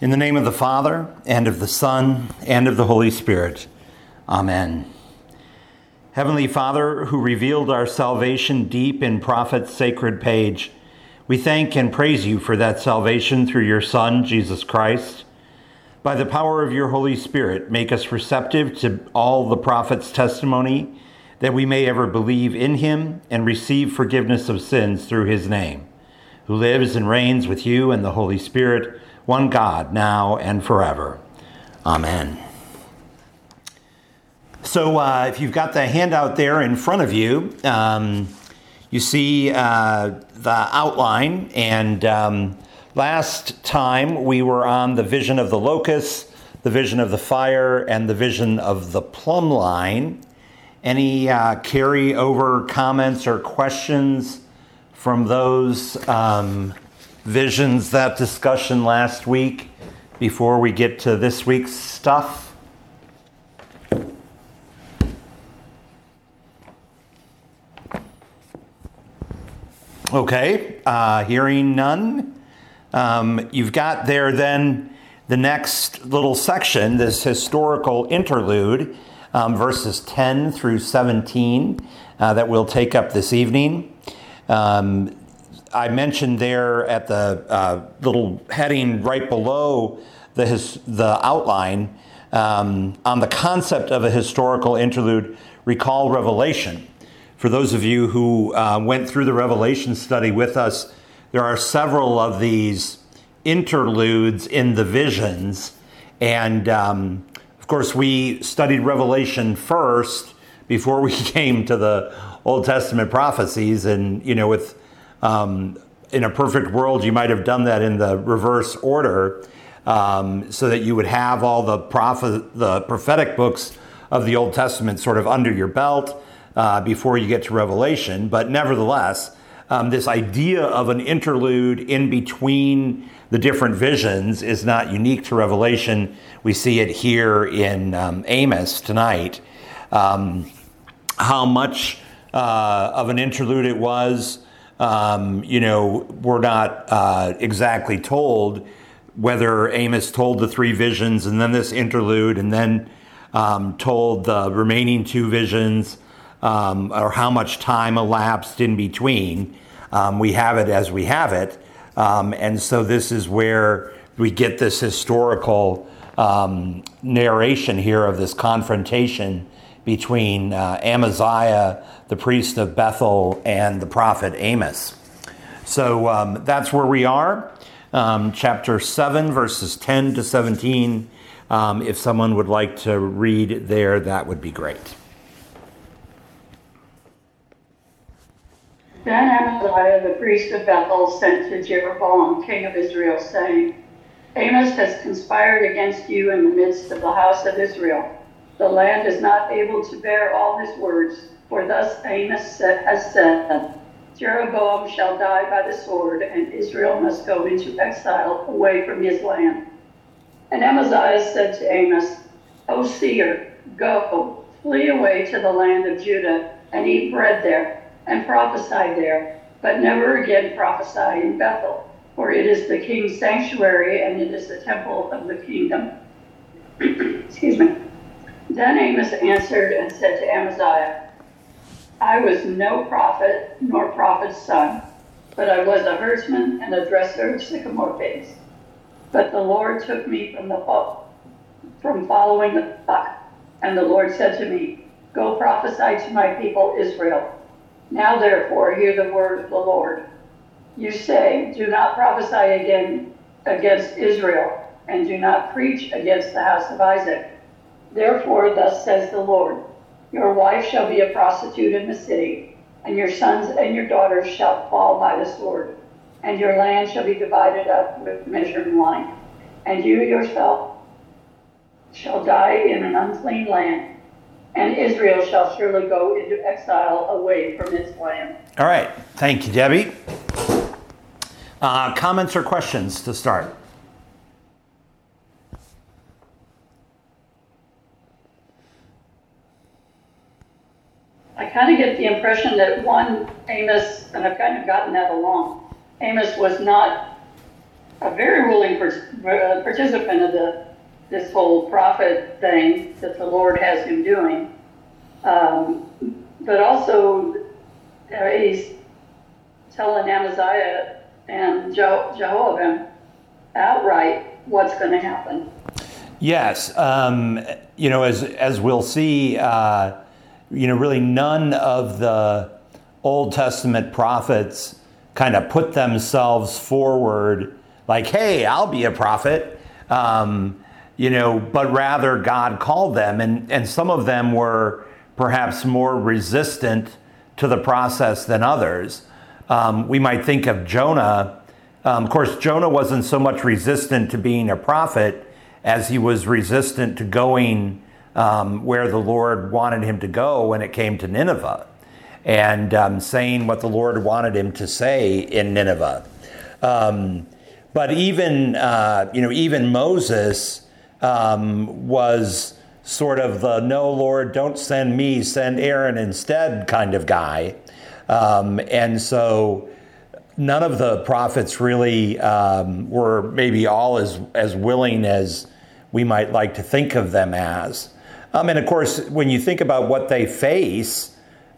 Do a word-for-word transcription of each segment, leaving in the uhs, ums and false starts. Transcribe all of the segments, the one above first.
In the name of the Father, and of the Son, and of the Holy Spirit. Amen. Heavenly Father, who revealed our salvation deep in Prophet's sacred page, we thank and praise you for that salvation through your Son, Jesus Christ. By the power of your Holy Spirit, make us receptive to all the Prophet's testimony, that we may ever believe in him and receive forgiveness of sins through his name, who lives and reigns with you and the Holy Spirit, one God, now and forever. Amen. So uh, if you've got the handout there in front of you, um, you see uh, the outline. And um, last time we were on the vision of the locust, the vision of the fire, and the vision of the plumb line. Any uh, carry-over comments or questions from those um, visions, that discussion last week, before we get to this week's stuff? Okay, uh, hearing none. Um, you've got there then the next little section, this historical interlude, um, verses ten through seventeen, uh, that we'll take up this evening. Um, I mentioned there at the uh, little heading right below the his, the outline um, on the concept of a historical interlude, recall Revelation. For those of you who uh, went through the Revelation study with us, there are several of these interludes in the visions. And um, of course, we studied Revelation first before we came to the Old Testament prophecies. And, you know, with Um, in a perfect world, you might have done that in the reverse order, um, so that you would have all the prophet, the prophetic books of the Old Testament sort of under your belt uh, before you get to Revelation. But nevertheless, um, this idea of an interlude in between the different visions is not unique to Revelation. We see it here in um, Amos tonight. Um, how much uh, of an interlude it was, Um, you know, we're not uh, exactly told whether Amos told the three visions and then this interlude and then um, told the remaining two visions, um, or how much time elapsed in between. Um, we have it as we have it. Um, and so this is where we get this historical um, narration here of this confrontation between uh, Amaziah, the priest of Bethel, and the prophet Amos. So um, that's where we are, um, chapter seven, verses ten to seventeen. Um, if someone would like to read there, that would be great. Then Amaziah, the priest of Bethel, sent to Jeroboam, king of Israel, saying, Amos has conspired against you in the midst of the house of Israel. The land is not able to bear all his words, for thus Amos has said, Jeroboam shall die by the sword, and Israel must go into exile away from his land. And Amaziah said to Amos, O seer, go, flee away to the land of Judah, and eat bread there, and prophesy there, but never again prophesy in Bethel, for it is the king's sanctuary, and it is the temple of the kingdom. Excuse me. Then Amos answered and said to Amaziah, I was no prophet nor prophet's son, but I was a herdsman and a dresser of sycamore figs. But the Lord took me from the from following the flock, and the Lord said to me, Go prophesy to my people Israel. Now therefore hear the word of the Lord. You say, Do not prophesy again against Israel, and do not preach against the house of Isaac. Therefore, thus says the Lord, your wife shall be a prostitute in the city, and your sons and your daughters shall fall by the sword, and your land shall be divided up with measuring line, and you yourself shall die in an unclean land, and Israel shall surely go into exile away from its land. All right. Thank you, Debbie. Uh, comments or questions to start? I kind of get the impression that one, Amos, and I've kind of gotten that along, Amos was not a very willing per- participant of the this whole prophet thing that the Lord has him doing. Um, but also, uh, he's telling Amaziah and Je- Jehoiakim outright what's going to happen. Yes, um, you know, as as we'll see, uh, you know, really none of the Old Testament prophets kind of put themselves forward like, "Hey, I'll be a prophet," um, you know, but rather God called them, and and some of them were perhaps more resistant to the process than others. Um, we might think of Jonah. Um, of course, Jonah wasn't so much resistant to being a prophet as he was resistant to going um, where the Lord wanted him to go when it came to Nineveh, and um, saying what the Lord wanted him to say in Nineveh. Um, but even, uh, you know, even Moses um, was sort of the "no, Lord, don't send me, send Aaron instead" kind of guy. Um, and so none of the prophets really um, were maybe all as, as willing as we might like to think of them as. Um, and of course, when you think about what they face,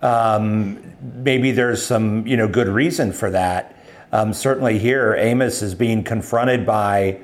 um, maybe there's some, you know, good reason for that. Um, certainly here, Amos is being confronted by,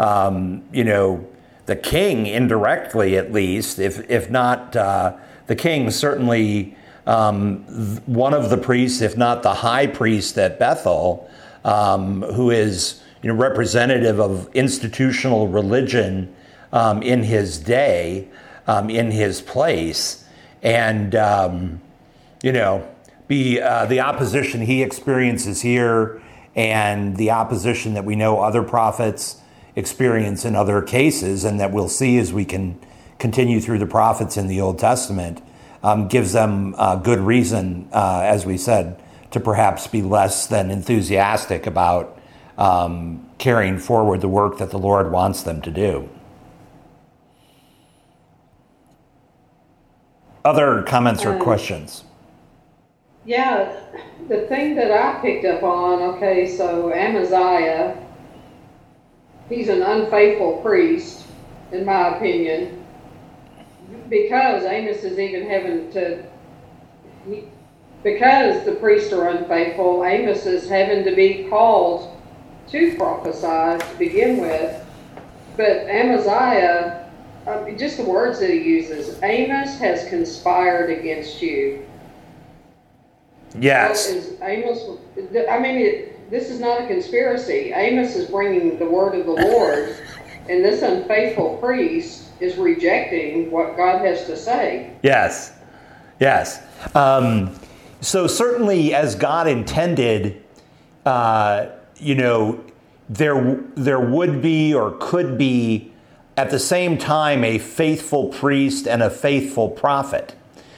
um, you know, the king indirectly, at least, if if not uh, the king, certainly um, th- one of the priests, if not the high priest at Bethel, um, who is, you know, representative of institutional religion um, in his day, um, in his place, and um, you know, be uh, the opposition he experiences here, and the opposition that we know other prophets experience in other cases, and that we'll see as we can continue through the prophets in the Old Testament, um, gives them uh, good reason, uh, as we said, to perhaps be less than enthusiastic about um, carrying forward the work that the Lord wants them to do. Other comments or Um, questions? Yeah, the thing that I picked up on, okay, so Amaziah, he's an unfaithful priest, in my opinion, because Amos is even having to, he, because the priests are unfaithful, Amos is having to be called to prophesy to begin with. But Amaziah, I mean, just the words that he uses, Amos has conspired against you. Yes. Well, is Amos, I mean, it, this is not a conspiracy. Amos is bringing the word of the Lord, and this unfaithful priest is rejecting what God has to say. Yes. Yes. Um, so certainly, as God intended, uh, you know, there there would be or could be at the same time a faithful priest and a faithful prophet.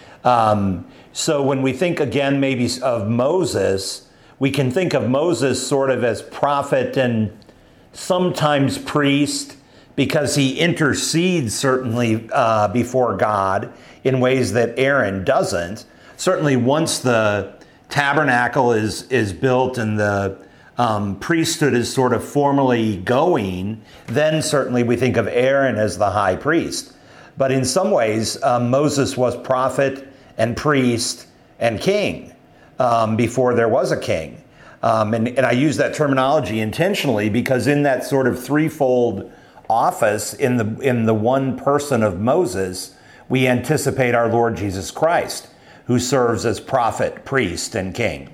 Um, so when we think again maybe of Moses, we can think of Moses sort of as prophet and sometimes priest, because he intercedes certainly uh, before God in ways that Aaron doesn't. Certainly once the tabernacle is, is built and the um, priesthood is sort of formally going, then certainly we think of Aaron as the high priest. But in some ways, um, Moses was prophet and priest and king um, before there was a king. Um, and, and I use that terminology intentionally because in that sort of threefold office in the in the one person of Moses, we anticipate our Lord Jesus Christ, who serves as prophet, priest, and king.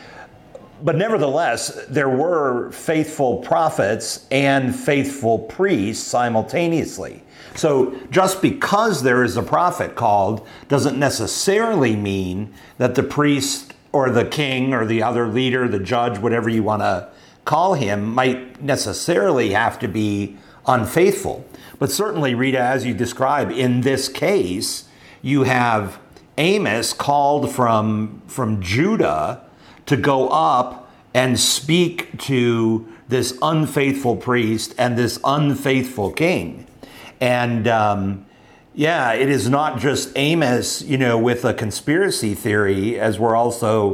But nevertheless, there were faithful prophets and faithful priests simultaneously. So just because there is a prophet called doesn't necessarily mean that the priest or the king or the other leader, the judge, whatever you want to call him, might necessarily have to be unfaithful. But certainly, Rita, as you describe, in this case, you have Amos called from, from Judah to go up and speak to this unfaithful priest and this unfaithful king. And um, yeah, it is not just Amos, you know, with a conspiracy theory, as we're also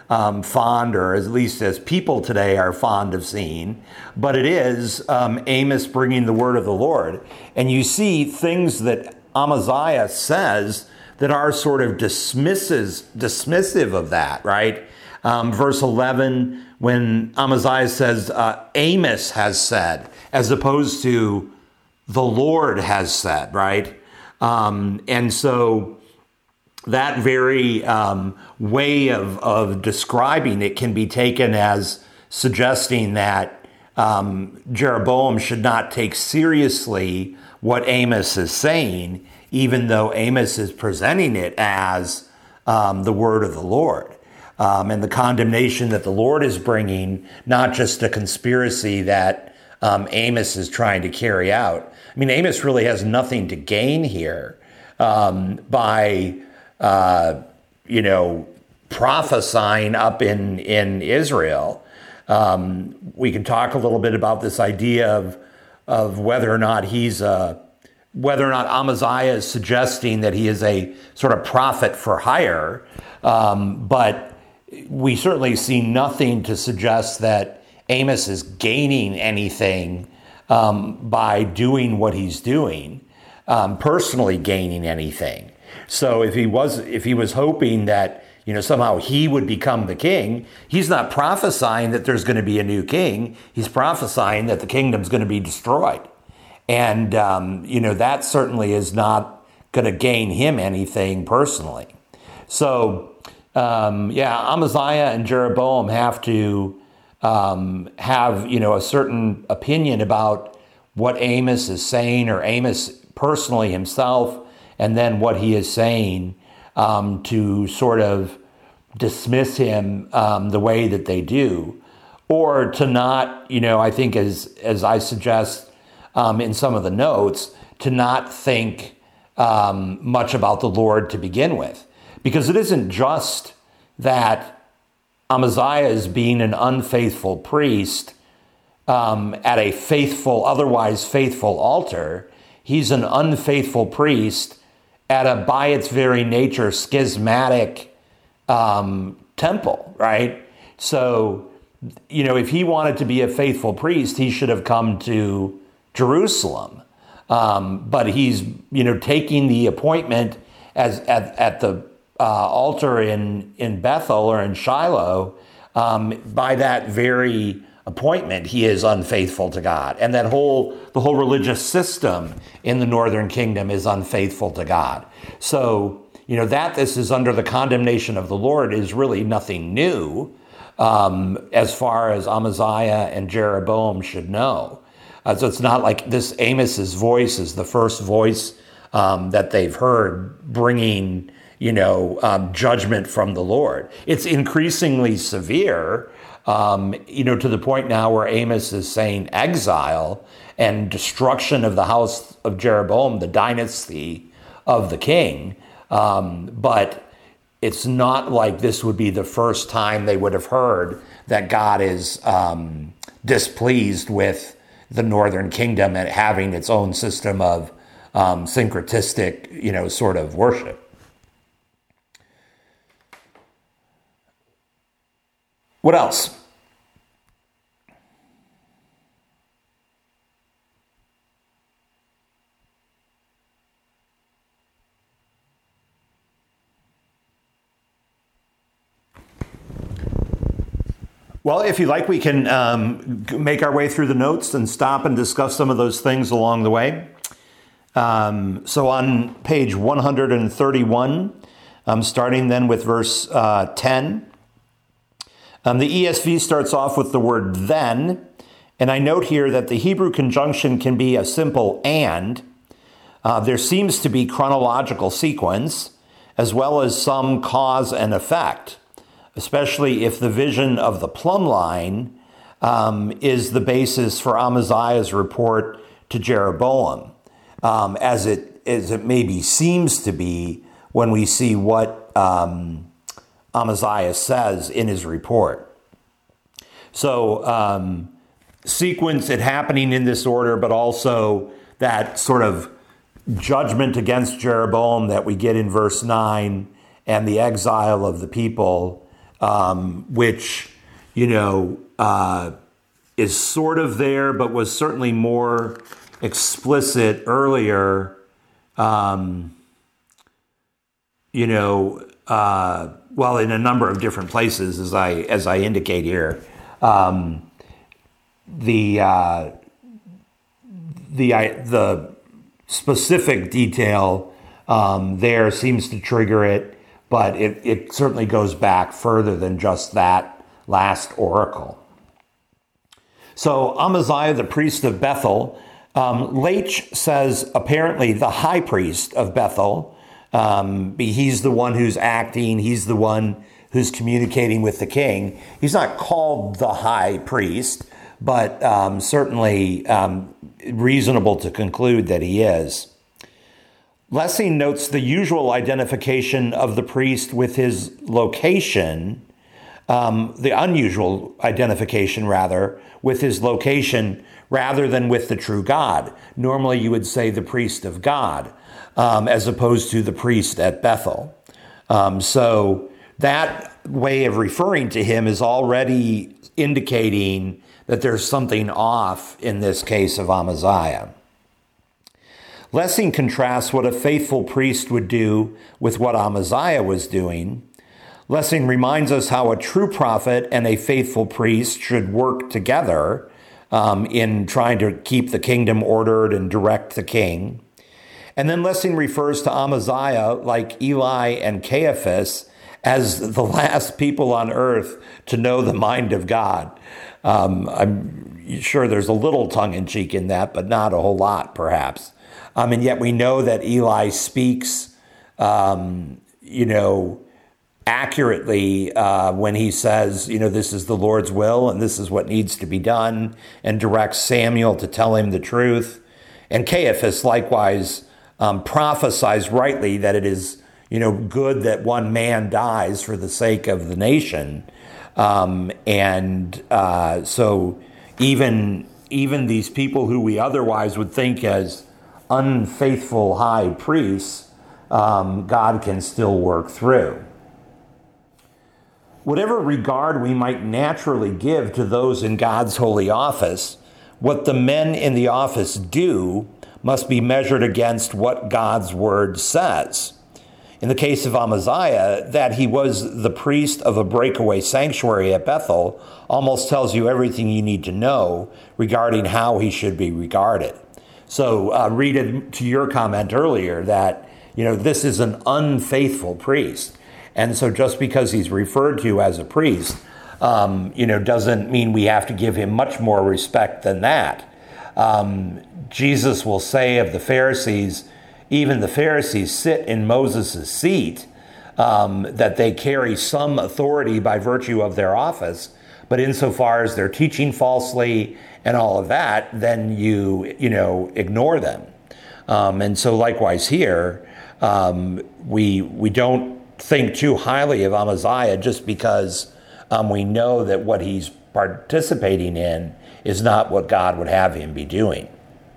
um, fond, or at least as people today are fond of seeing, but it is um, Amos bringing the word of the Lord. And you see things that Amaziah says that are sort of dismisses, dismissive of that, right? Um, verse eleven, when Amaziah says, uh, Amos has said, as opposed to the Lord has said, right? Um, and so that very um, way of, of describing it can be taken as suggesting that um, Jeroboam should not take seriously what Amos is saying, even though Amos is presenting it as um, the word of the Lord. Um, and the condemnation that the Lord is bringing, not just a conspiracy that um, Amos is trying to carry out. I mean, Amos really has nothing to gain here um, by, uh, you know, prophesying up in, in Israel. Um, we can talk a little bit about this idea of, of whether or not he's a, whether or not Amaziah is suggesting that he is a sort of prophet for hire. Um, but we certainly see nothing to suggest that Amos is gaining anything um, by doing what he's doing, um, personally gaining anything. So if he was, if he was hoping that, you know, somehow he would become the king, he's not prophesying that there's going to be a new king. He's prophesying that the kingdom's going to be destroyed. And, um, you know, that certainly is not going to gain him anything personally. So, um, yeah, Amaziah and Jeroboam have to um, have, you know, a certain opinion about what Amos is saying, or Amos personally himself, and then what he is saying um, to sort of dismiss him um, the way that they do, or to not, you know, I think as as I suggest um, in some of the notes, to not think um, much about the Lord to begin with. Because it isn't just that Amaziah is being an unfaithful priest um, at a faithful, otherwise faithful altar. He's an unfaithful priest at a, by its very nature, schismatic um, temple, right? So, you know, if he wanted to be a faithful priest, he should have come to Jerusalem. Um, but he's, you know, taking the appointment as at, at the uh, altar in, in Bethel or in Shiloh. Um, by that very appointment, he is unfaithful to God. And that whole, the whole religious system in the northern kingdom is unfaithful to God. So, you know, that this is under the condemnation of the Lord is really nothing new um, as far as Amaziah and Jeroboam should know. Uh, so it's not like this Amos's voice is the first voice um, that they've heard bringing, you know, um, judgment from the Lord. It's increasingly severe, um, you know, to the point now where Amos is saying exile and destruction of the house of Jeroboam, the dynasty of the king. Um, but it's not like this would be the first time they would have heard that God is um, displeased with the northern kingdom and having its own system of um, syncretistic, you know, sort of worship. What else? Well, if you like, we can um, make our way through the notes and stop and discuss some of those things along the way. Um, so on page one hundred thirty-one, um, starting then with verse uh, ten, um, the E S V starts off with the word then, and I note here that the Hebrew conjunction can be a simple and. Uh, there seems to be chronological sequence, as well as some cause and effect, especially if the vision of the plumb line um, is the basis for Amaziah's report to Jeroboam, um, as it as it maybe seems to be when we see what um, Amaziah says in his report. So um, sequence it happening in this order, but also that sort of judgment against Jeroboam that we get in verse nine and the exile of the people um, which, you know, uh, is sort of there, but was certainly more explicit earlier, um, you know, uh, well, in a number of different places, as I as I indicate here. Um, the uh, the the specific detail um, there seems to trigger it, but it, it certainly goes back further than just that last oracle. So Amaziah, the priest of Bethel, um, Laich says apparently the high priest of Bethel, um, he's the one who's acting, he's the one who's communicating with the king. He's not called the high priest, but um, certainly um, reasonable to conclude that he is. Lessing notes the usual identification of the priest with his location, um, the unusual identification, rather, with his location rather than with the true God. Normally you would say the priest of God, um, as opposed to the priest at Bethel. Um, so that way of referring to him is already indicating that there's something off in this case of Amaziah. Lessing contrasts what a faithful priest would do with what Amaziah was doing. Lessing reminds us how a true prophet and a faithful priest should work together um, in trying to keep the kingdom ordered and direct the king. And then Lessing refers to Amaziah, like Eli and Caiaphas, as the last people on earth to know the mind of God. Um, I'm sure there's a little tongue-in-cheek in that, but not a whole lot, perhaps. Um, and yet we know that Eli speaks, um, you know, accurately uh, when he says, you know, this is the Lord's will and this is what needs to be done, and directs Samuel to tell him the truth. And Caiaphas likewise um, prophesies rightly that it is, you know, good that one man dies for the sake of the nation. Um, and uh, so even even these people who we otherwise would think as unfaithful high priests, um, God can still work through. Whatever regard we might naturally give to those in God's holy office, what the men in the office do must be measured against what God's word says. In the case of Amaziah, that he was the priest of a breakaway sanctuary at Bethel almost tells you everything you need to know regarding how he should be regarded. So uh, Rita, to your comment earlier that, you know, this is an unfaithful priest. And so just because he's referred to as a priest, um, you know, doesn't mean we have to give him much more respect than that. Um, Jesus will say of the Pharisees, even the Pharisees sit in Moses' seat, um, that they carry some authority by virtue of their office, but insofar as they're teaching falsely and all of that, then you, you know, ignore them. Um, and so likewise here, um, we we don't think too highly of Amaziah just because um, we know that what he's participating in is not what God would have him be doing.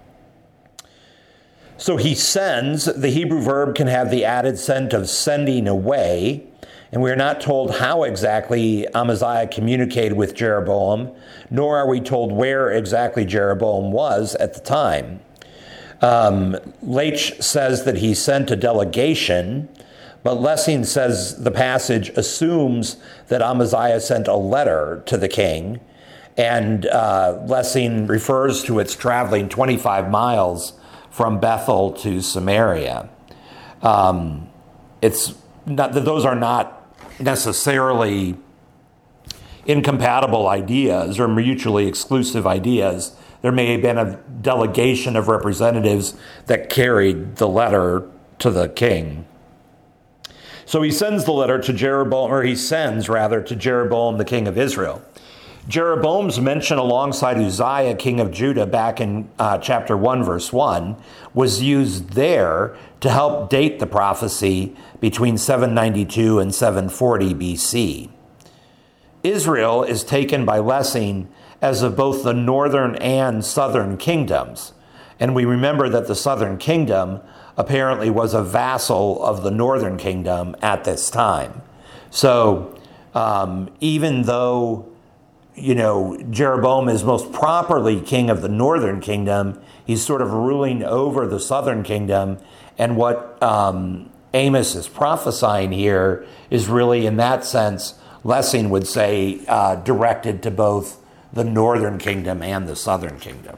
So he sends. The Hebrew verb can have the added scent of sending away, and we are not told how exactly Amaziah communicated with Jeroboam, nor are we told where exactly Jeroboam was at the time. Um, Laich says that he sent a delegation, but Lessing says the passage assumes that Amaziah sent a letter to the king, and uh, Lessing refers to its traveling twenty-five miles from Bethel to Samaria. Um, it's not that those are not necessarily incompatible ideas or mutually exclusive ideas. There may have been a delegation of representatives that carried the letter to the king. So he sends the letter to Jeroboam, or he sends rather to Jeroboam, the king of Israel. Jeroboam's mention alongside Uzziah, king of Judah, back in uh, chapter one, verse one, was used there to help date the prophecy between seven ninety-two and seven forty B C. Israel is taken by Lessing as of both the northern and southern kingdoms. And we remember that the southern kingdom apparently was a vassal of the northern kingdom at this time. So um, even though, you know, Jeroboam is most properly king of the northern kingdom, he's sort of ruling over the southern kingdom. And what um, Amos is prophesying here is really, in that sense, Lessing would say, uh, directed to both the northern kingdom and the southern kingdom.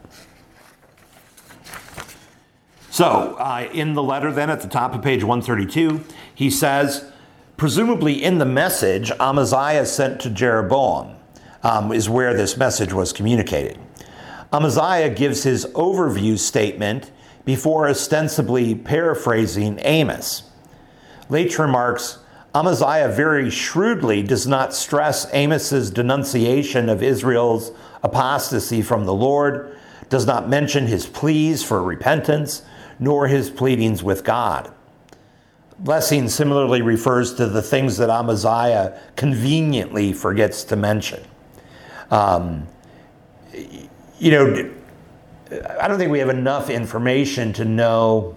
So, uh, in the letter then, at the top of page one thirty-two, he says, presumably in the message Amaziah sent to Jeroboam, um, is where this message was communicated. Amaziah gives his overview statement before ostensibly paraphrasing Amos. Leach remarks, Amaziah very shrewdly does not stress Amos's denunciation of Israel's apostasy from the Lord, does not mention his pleas for repentance, nor his pleadings with God. Lessing similarly refers to the things that Amaziah conveniently forgets to mention. Um, you know, I don't think we have enough information to know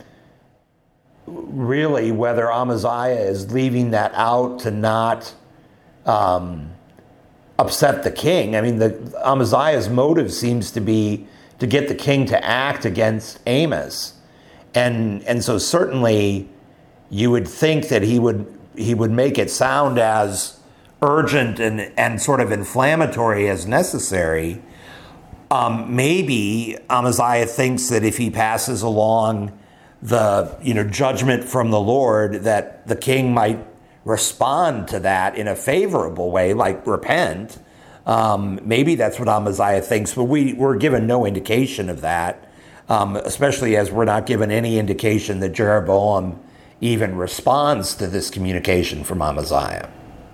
really whether Amaziah is leaving that out to not um, upset the king. I mean, the Amaziah's motive seems to be to get the king to act against Amos. And and so certainly you would think that he would he would make it sound as urgent and, and sort of inflammatory as necessary. Um, maybe Amaziah thinks that if he passes along the you know judgment from the Lord, that the king might respond to that in a favorable way, like repent. Um, maybe that's what Amaziah thinks, but we were given no indication of that, um, especially as we're not given any indication that Jeroboam even responds to this communication from Amaziah.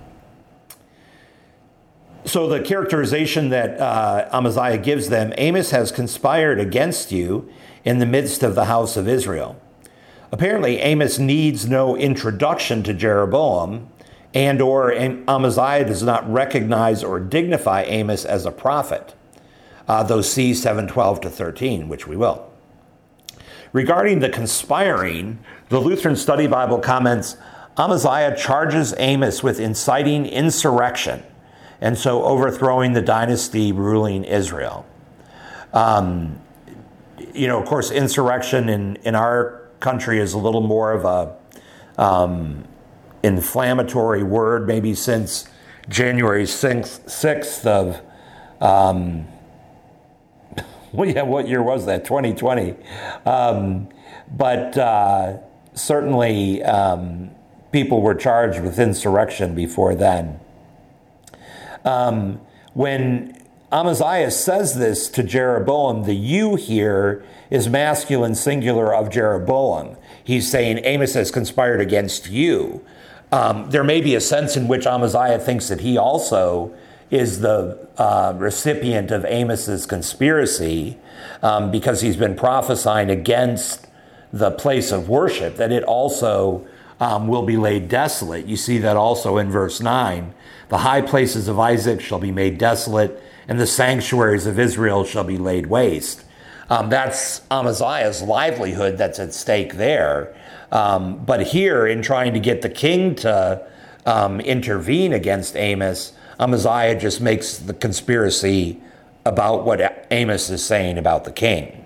So the characterization that uh, Amaziah gives them, Amos has conspired against you in the midst of the house of Israel. Apparently, Amos needs no introduction to Jeroboam, and or Amaziah does not recognize or dignify Amos as a prophet, uh, though see seven twelve to thirteen, which we will. Regarding the conspiring, the Lutheran Study Bible comments, Amaziah charges Amos with inciting insurrection, and so overthrowing the dynasty ruling Israel. Um, you know, of course, insurrection in, in our country is a little more of a um, inflammatory word, maybe since January sixth of, um, well, yeah, what year was that? twenty twenty. Um, but uh, certainly um, people were charged with insurrection before then. Um, when Amaziah says this to Jeroboam, the you here is masculine singular of Jeroboam. He's saying Amos has conspired against you. Um, there may be a sense in which Amaziah thinks that he also is the uh, recipient of Amos's conspiracy um, because he's been prophesying against the place of worship, that it also um, will be laid desolate. You see that also in verse nine. The high places of Isaac shall be made desolate, and the sanctuaries of Israel shall be laid waste. Um, that's Amaziah's livelihood that's at stake there. Um, but here, in trying to get the king to um, intervene against Amos, Amaziah just makes the conspiracy about what Amos is saying about the king.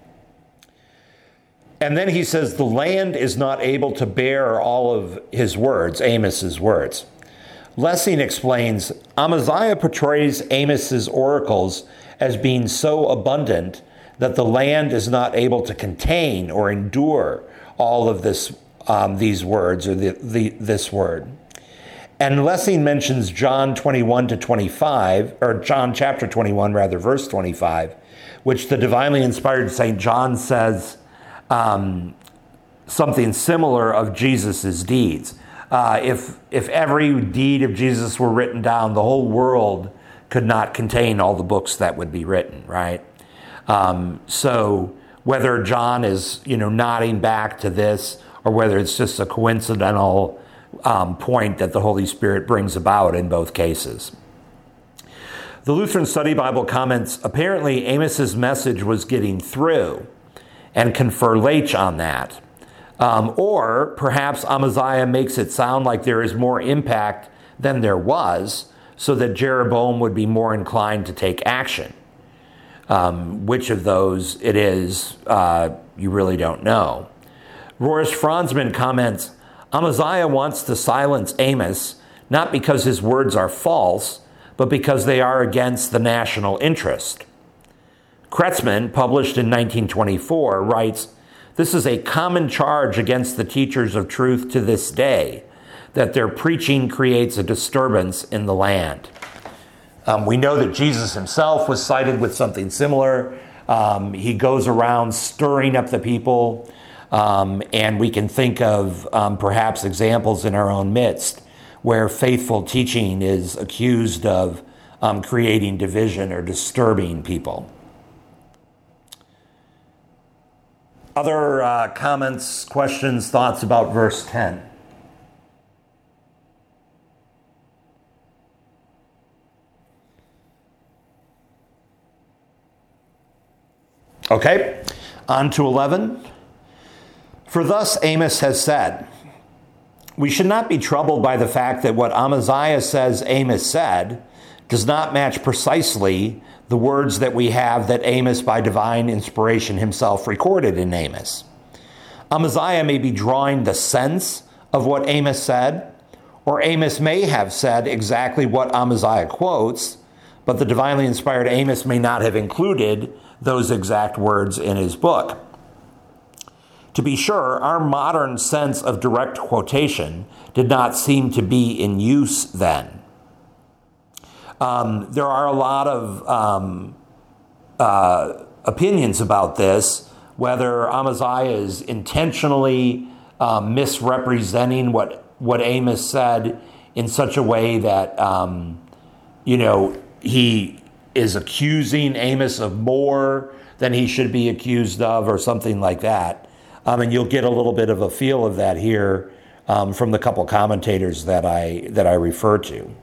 And then he says, the land is not able to bear all of his words, Amos's words. Lessing explains, Amaziah portrays Amos's oracles as being so abundant that the land is not able to contain or endure all of this, um, these words, or the, the, this word. And Lessing mentions John twenty-one to twenty-five, or John chapter twenty-one, rather, verse twenty-five, which the divinely inspired Saint John says um, something similar of Jesus's deeds. Uh, if if every deed of Jesus were written down, the whole world could not contain all the books that would be written, right? Um, so whether John is, you know, nodding back to this, or whether it's just a coincidental um, point that the Holy Spirit brings about in both cases. The Lutheran Study Bible comments, apparently Amos's message was getting through, and confer Leach on that. Um, or perhaps Amaziah makes it sound like there is more impact than there was, so that Jeroboam would be more inclined to take action. Um, which of those it is, uh, you really don't know. Roris Franzman comments, Amaziah wants to silence Amos, not because his words are false, but because they are against the national interest. Kretzmann, published in nineteen twenty-four, writes, this is a common charge against the teachers of truth to this day, that their preaching creates a disturbance in the land. Um, we know that Jesus himself was cited with something similar. Um, he goes around stirring up the people, um, and we can think of um, perhaps examples in our own midst where faithful teaching is accused of um, creating division or disturbing people. Other uh, comments, questions, thoughts about verse ten? Okay, on to eleven. For thus Amos has said, we should not be troubled by the fact that what Amaziah says Amos said does not match precisely the words that we have that Amos by divine inspiration himself recorded in Amos. Amaziah may be drawing the sense of what Amos said, or Amos may have said exactly what Amaziah quotes, but the divinely inspired Amos may not have included those exact words in his book. To be sure, our modern sense of direct quotation did not seem to be in use then. Um, there are a lot of um, uh, opinions about this, whether Amaziah is intentionally um, misrepresenting what, what Amos said in such a way that, um, you know, he is accusing Amos of more than he should be accused of, or something like that. Um, and you'll get a little bit of a feel of that here um, from the couple commentators that I that I refer to.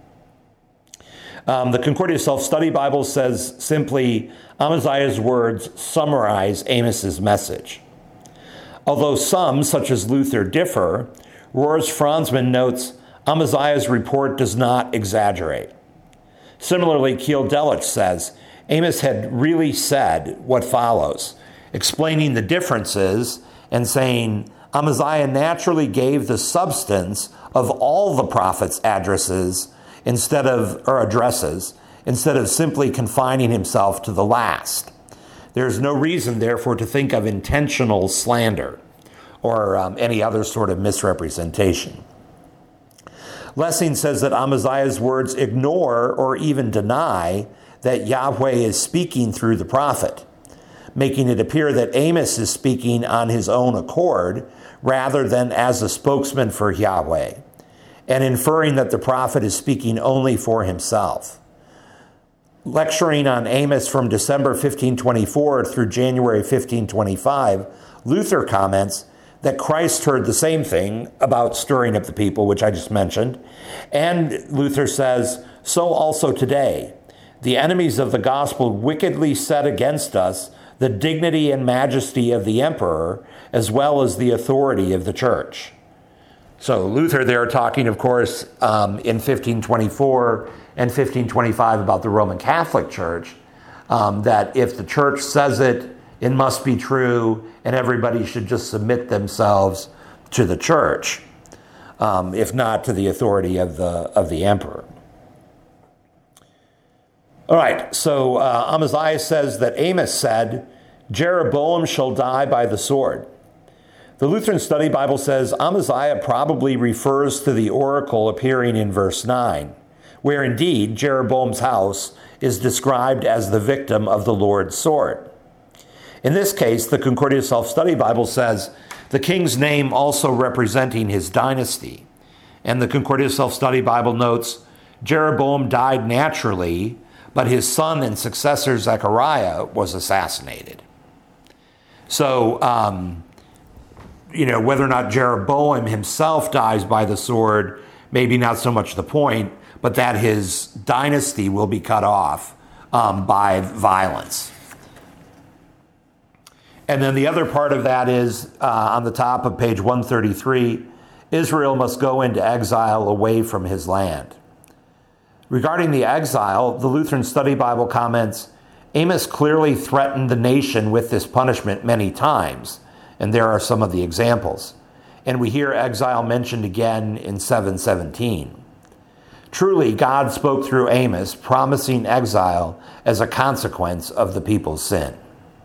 Um, the Concordia Self-Study Bible says simply, Amaziah's words summarize Amos's message. Although some, such as Luther, differ, Roris Franzman notes Amaziah's report does not exaggerate. Similarly, Kiel Delitzsch says, Amos had really said what follows, explaining the differences and saying, Amaziah naturally gave the substance of all the prophets' addresses instead of, or addresses, instead of simply confining himself to the last. There is no reason, therefore, to think of intentional slander or um, any other sort of misrepresentation. Lessing says that Amaziah's words ignore or even deny that Yahweh is speaking through the prophet, making it appear that Amos is speaking on his own accord rather than as a spokesman for Yahweh, and inferring that the prophet is speaking only for himself. Lecturing on Amos from December fifteen twenty-four through January fifteen twenty-five, Luther comments that Christ heard the same thing about stirring up the people, which I just mentioned. And Luther says, so also today, the enemies of the gospel wickedly set against us the dignity and majesty of the emperor, as well as the authority of the church. So Luther there talking, of course, um, in fifteen twenty-four and fifteen twenty-five about the Roman Catholic Church, um, that if the church says it, it must be true, and everybody should just submit themselves to the church, um, if not to the authority of the of the emperor. All right, so uh, Amaziah says that Amos said, Jeroboam shall die by the sword. The Lutheran Study Bible says Amaziah probably refers to the oracle appearing in verse nine, where indeed Jeroboam's house is described as the victim of the Lord's sword. In this case, the Concordia Self-Study Bible says the king's name also representing his dynasty. And the Concordia Self-Study Bible notes, Jeroboam died naturally, but his son and successor Zechariah was assassinated. So, um, you know, whether or not Jeroboam himself dies by the sword, maybe not so much the point, but that his dynasty will be cut off um, by violence. And then the other part of that is uh, on the top of page one thirty-three, Israel must go into exile away from his land. Regarding the exile, the Lutheran Study Bible comments, Amos clearly threatened the nation with this punishment many times, and there are some of the examples. And we hear exile mentioned again in seven seventeen. Truly, God spoke through Amos, promising exile as a consequence of the people's sin.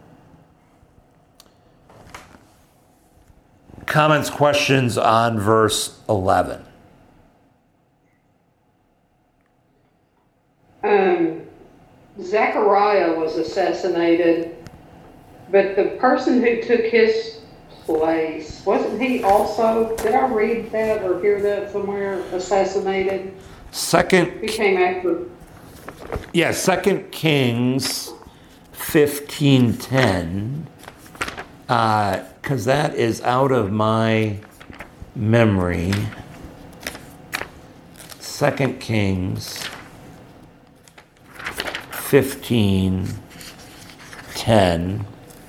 Comments, questions on verse eleven? Um, Zechariah was assassinated, but the person who took his place, wasn't he also, did I read that or hear that somewhere, assassinated? Second, Who came after? yeah, Second Kings fifteen ten, because uh, that is out of my memory. Second Kings fifteen ten.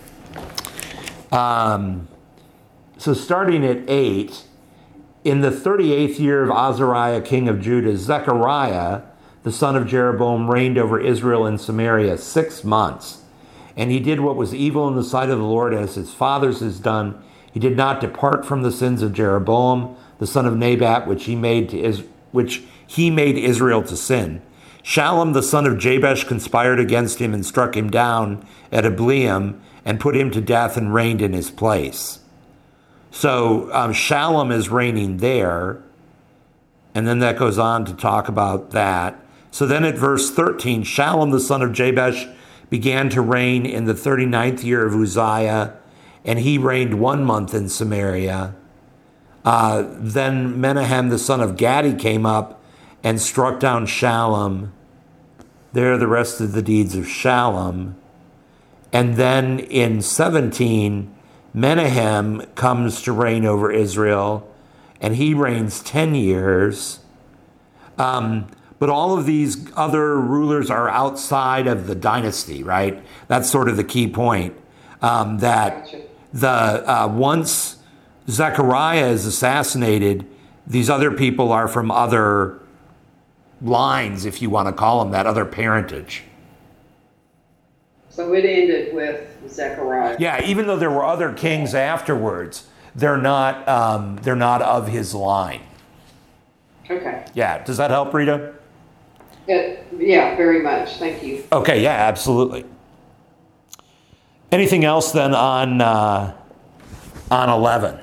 Um, so starting at eight, in the thirty-eighth year of Azariah, king of Judah, Zechariah, the son of Jeroboam, reigned over Israel and Samaria six months. And he did what was evil in the sight of the Lord, as his fathers has done. He did not depart from the sins of Jeroboam, the son of Nebat, which he made to Is- which he made Israel to sin. Shallum, the son of Jabesh, conspired against him and struck him down at Ebleam and put him to death and reigned in his place. So um, Shallum is reigning there, and then that goes on to talk about that. So then at verse thirteen, Shallum, the son of Jabesh, began to reign in the thirty-ninth year of Uzziah, and he reigned one month in Samaria. Uh, then Menahem, the son of Gadi, came up and struck down Shallum. There are the rest of the deeds of Shallum. And then in seventeen, Menahem comes to reign over Israel, and he reigns ten years. Um, but all of these other rulers are outside of the dynasty, right? That's sort of the key point. Um, that the uh, once Zechariah is assassinated, these other people are from other lines, if you want to call them that, other parentage. So it ended with Zechariah. Yeah, even though there were other kings afterwards, they're not um, they're not of his line. Okay. Yeah, does that help, Rita? It, yeah, very much. Thank you. Okay, yeah, absolutely. Anything else then on uh, on eleven?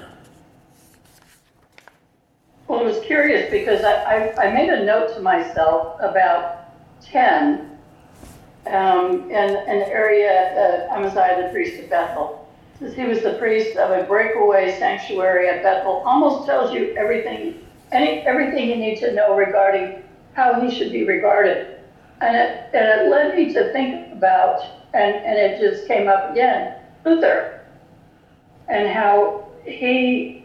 Well, I was curious because I, I, I made a note to myself about ten um, in an area, uh, Amaziah, the priest of Bethel. Since he was the priest of a breakaway sanctuary at Bethel, almost tells you everything, any everything you need to know regarding how he should be regarded. And it, and it led me to think about, and, and it just came up again, Luther, and how he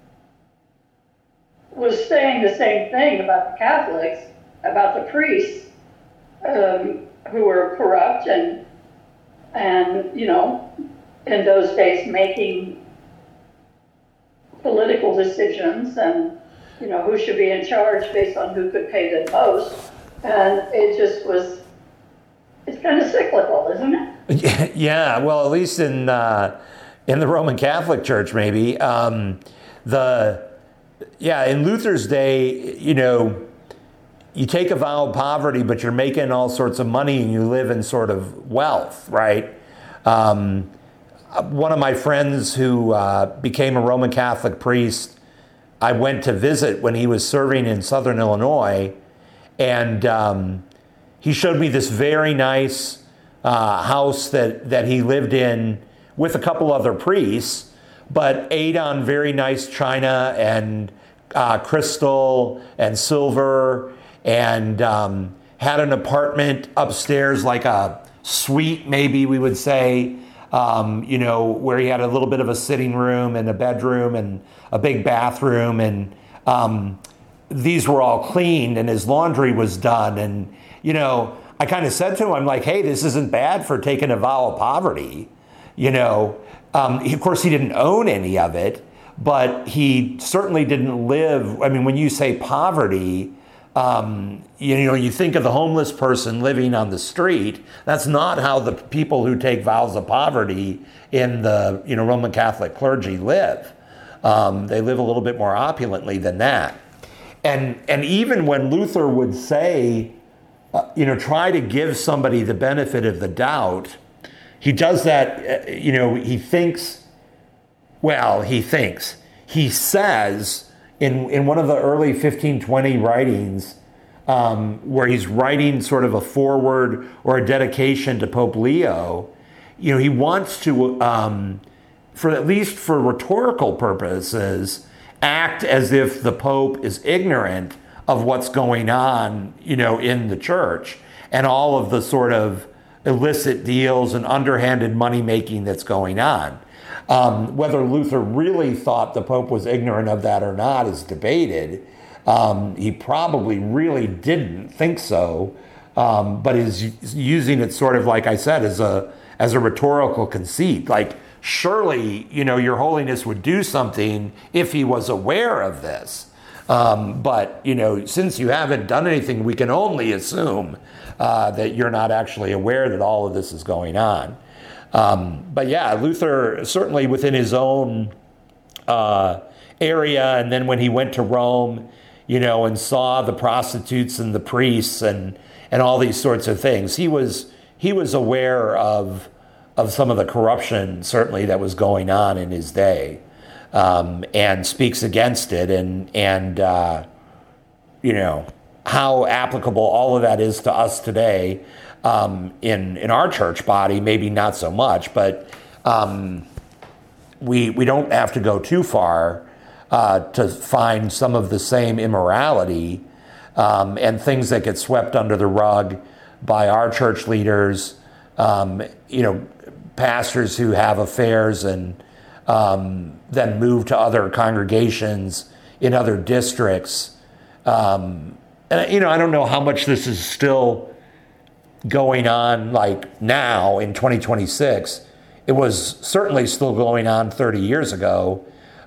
was saying the same thing about the Catholics, about the priests um, who were corrupt and, and, you know, in those days making political decisions and, you know, who should be in charge based on who could pay the most. And it just was, it's kind of cyclical, isn't it? Yeah, well, at least in uh, in the Roman Catholic Church, maybe. Um, the Yeah, in Luther's day, you know, you take a vow of poverty, but you're making all sorts of money and you live in sort of wealth, right? Um, one of my friends who uh, became a Roman Catholic priest, I went to visit when he was serving in Southern Illinois, and um, he showed me this very nice uh, house that, that he lived in with a couple other priests, but ate on very nice china and uh, crystal and silver, and um, had an apartment upstairs, like a suite, maybe we would say, um, you know, where he had a little bit of a sitting room and a bedroom and a big bathroom, and um, these were all cleaned and his laundry was done. And, you know, I kind of said to him, I'm like, hey, this isn't bad for taking a vow of poverty. You know, um, he, of course, he didn't own any of it, but he certainly didn't live. I mean, when you say poverty, um, you know, you think of the homeless person living on the street. That's not how the people who take vows of poverty in the, you know, Roman Catholic clergy live. Um, they live a little bit more opulently than that. And and even when Luther would say, uh, you know, try to give somebody the benefit of the doubt, he does that, uh, you know, he thinks, well, he thinks, he says in, in one of the early fifteen twenty writings, um, where he's writing sort of a foreword or a dedication to Pope Leo, you know, he wants to, um, for at least for rhetorical purposes, act as if the Pope is ignorant of what's going on, you know, in the church and all of the sort of illicit deals and underhanded money making that's going on. Um, whether Luther really thought the Pope was ignorant of that or not is debated. Um, he probably really didn't think so, um, but is using it sort of, like I said, as a as a rhetorical conceit, like, surely, you know, Your Holiness would do something if he was aware of this. Um, but, you know, since you haven't done anything, we can only assume uh, that you're not actually aware that all of this is going on. Um, but yeah, Luther, certainly within his own uh, area, and then when he went to Rome, you know, and saw the prostitutes and the priests and, and all these sorts of things, he was he was aware of of some of the corruption, certainly, that was going on in his day, um, and speaks against it, and, and uh, you know, how applicable all of that is to us today um, in, in our church body, maybe not so much, but um, we, we don't have to go too far uh, to find some of the same immorality um, and things that get swept under the rug by our church leaders, um, you know, pastors who have affairs and um, then move to other congregations in other districts. Um, and, you know, I don't know how much this is still going on like now in twenty twenty-six. It was certainly still going on thirty years ago.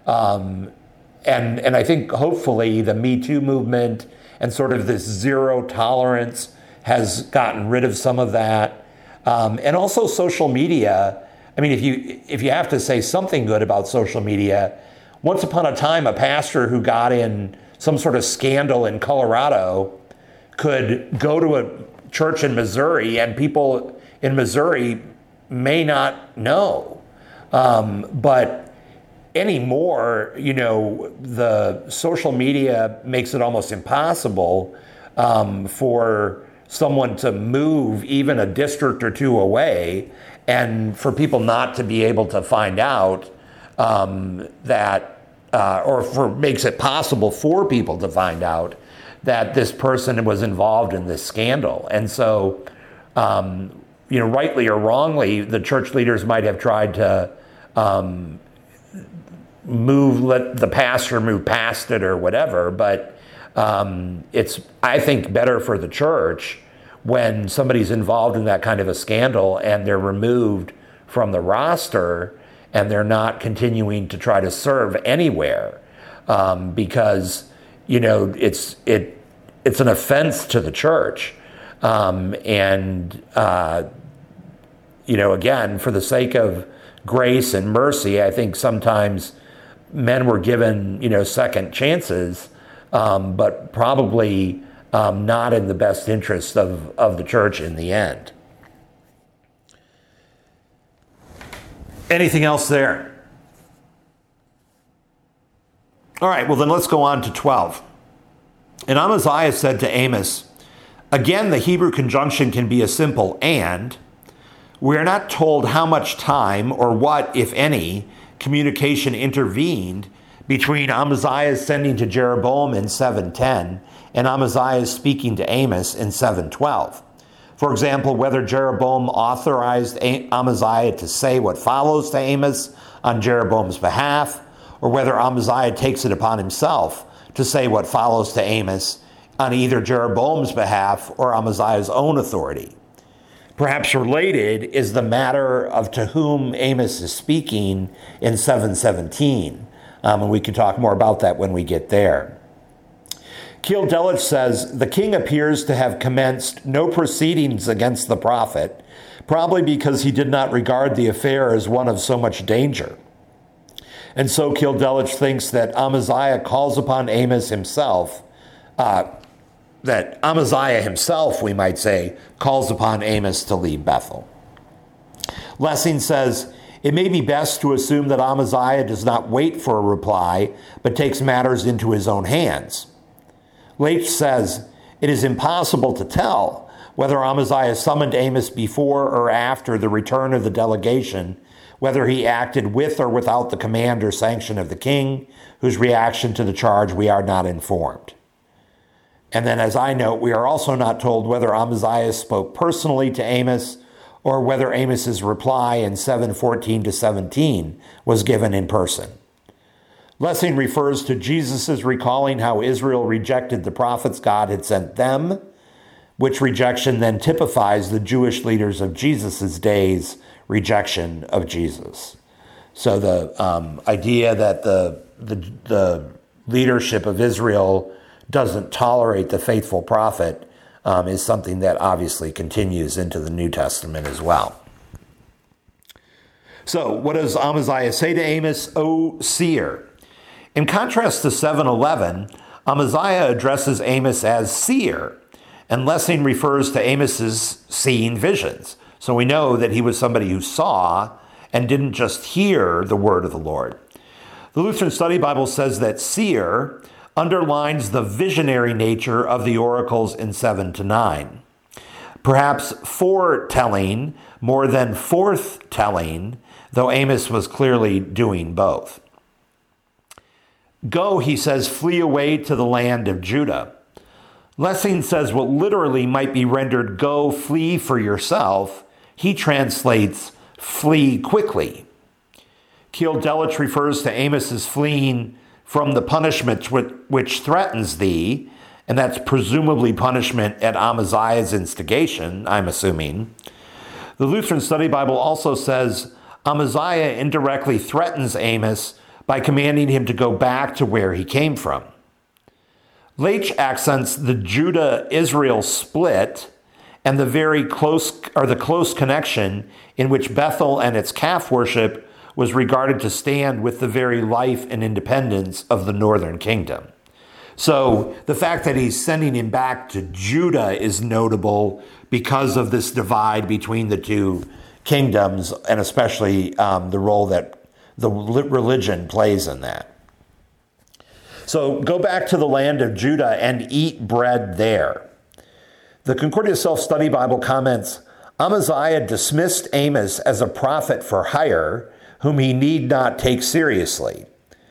Um, and, and I think hopefully the Me Too movement and sort of this zero tolerance has gotten rid of some of that. Um, and also social media. I mean, if you if you have to say something good about social media, once upon a time, a pastor who got in some sort of scandal in Colorado could go to a church in Missouri, and people in Missouri may not know. Um, but anymore, you know, the social media makes it almost impossible um, for someone to move even a district or two away, and for people not to be able to find out um, that, uh, or for makes it possible for people to find out that this person was involved in this scandal. And so, um, you know, rightly or wrongly, the church leaders might have tried to um, move, let the pastor move past it or whatever, but Um, it's, I think, better for the church when somebody's involved in that kind of a scandal and they're removed from the roster and they're not continuing to try to serve anywhere, um, because, you know, it's it it's an offense to the church, um, and uh, you know, again, for the sake of grace and mercy, I think sometimes men were given, you know, second chances. Um, but probably um, not in the best interest of, of the church in the end. Anything else there? All right, well then let's go on to twelve. And Amaziah said to Amos, again, the Hebrew conjunction can be a simple and. We are not told how much time or what, if any, communication intervened between Amaziah sending to Jeroboam in seven ten and Amaziah speaking to Amos in seven twelve. For example, whether Jeroboam authorized Amaziah to say what follows to Amos on Jeroboam's behalf, or whether Amaziah takes it upon himself to say what follows to Amos on either Jeroboam's behalf or Amaziah's own authority. Perhaps related is the matter of to whom Amos is speaking in seven seventeen. Um, and we can talk more about that when we get there. Keel Delitzsch says, the king appears to have commenced no proceedings against the prophet, probably because he did not regard the affair as one of so much danger. And so Keel Delitzsch thinks that Amaziah calls upon Amos himself, uh, that Amaziah himself, we might say, calls upon Amos to leave Bethel. Lessing says, it may be best to assume that Amaziah does not wait for a reply, but takes matters into his own hands. Leitch says, it is impossible to tell whether Amaziah summoned Amos before or after the return of the delegation, whether he acted with or without the command or sanction of the king, whose reaction to the charge we are not informed. And then, as I note, we are also not told whether Amaziah spoke personally to Amos or whether Amos's reply in seven fourteen to seventeen was given in person. Lessing refers to Jesus' recalling how Israel rejected the prophets God had sent them, which rejection then typifies the Jewish leaders of Jesus' days' rejection of Jesus. So the um, idea that the, the the leadership of Israel doesn't tolerate the faithful prophet um, is something that obviously continues into the New Testament as well. So what does Amaziah say to Amos? O seer. In contrast to seven eleven, Amaziah addresses Amos as seer, and Lessing refers to Amos's seeing visions. So we know that he was somebody who saw and didn't just hear the word of the Lord. The Lutheran Study Bible says that seer underlines the visionary nature of the oracles in seven to nine. Perhaps foretelling more than forthtelling, though Amos was clearly doing both. Go, he says, flee away to the land of Judah. Lessing says what literally might be rendered, go, flee for yourself. He translates, flee quickly. Keel Delitzsch refers to Amos's fleeing from the punishment which threatens thee, and that's presumably punishment at Amaziah's instigation, I'm assuming. The Lutheran Study Bible also says Amaziah indirectly threatens Amos by commanding him to go back to where he came from. Leitch accents the Judah-Israel split and the very close, or the close connection in which Bethel and its calf worship was regarded to stand with the very life and independence of the northern kingdom. So the fact that he's sending him back to Judah is notable because of this divide between the two kingdoms, and especially um, the role that the religion plays in that. So go back to the land of Judah and eat bread there. The Concordia Self-Study Bible comments, Amaziah dismissed Amos as a prophet for hire, whom he need not take seriously.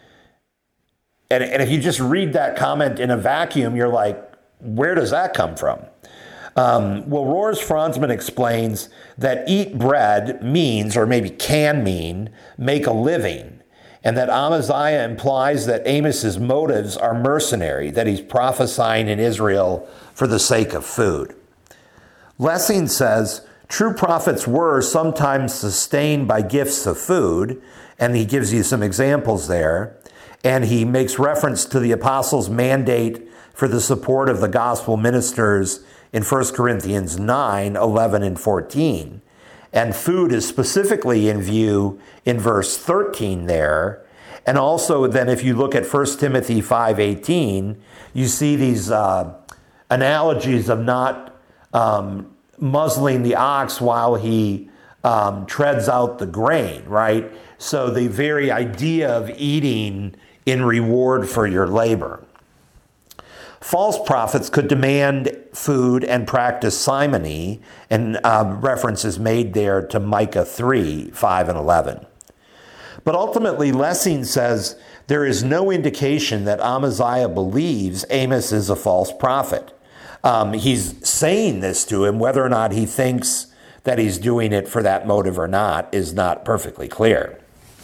And, and if you just read that comment in a vacuum, you're like, where does that come from? Um, well, Roars Franzman explains that eat bread means, or maybe can mean, make a living, and that Amaziah implies that Amos's motives are mercenary, that he's prophesying in Israel for the sake of food. Lessing says, true prophets were sometimes sustained by gifts of food, and he gives you some examples there, and he makes reference to the apostles' mandate for the support of the gospel ministers in First Corinthians nine, eleven, and fourteen. And food is specifically in view in verse thirteen there. And also then if you look at First Timothy five eighteen, you see these uh, analogies of not um, muzzling the ox while he um, treads out the grain, right? So the very idea of eating in reward for your labor. False prophets could demand food and practice simony, and uh, reference is made there to Micah three, five, and eleven. But ultimately, Lessing says there is no indication that Amaziah believes Amos is a false prophet. Um, he's saying this to him. Whether or not he thinks that he's doing it for that motive or not is not perfectly clear.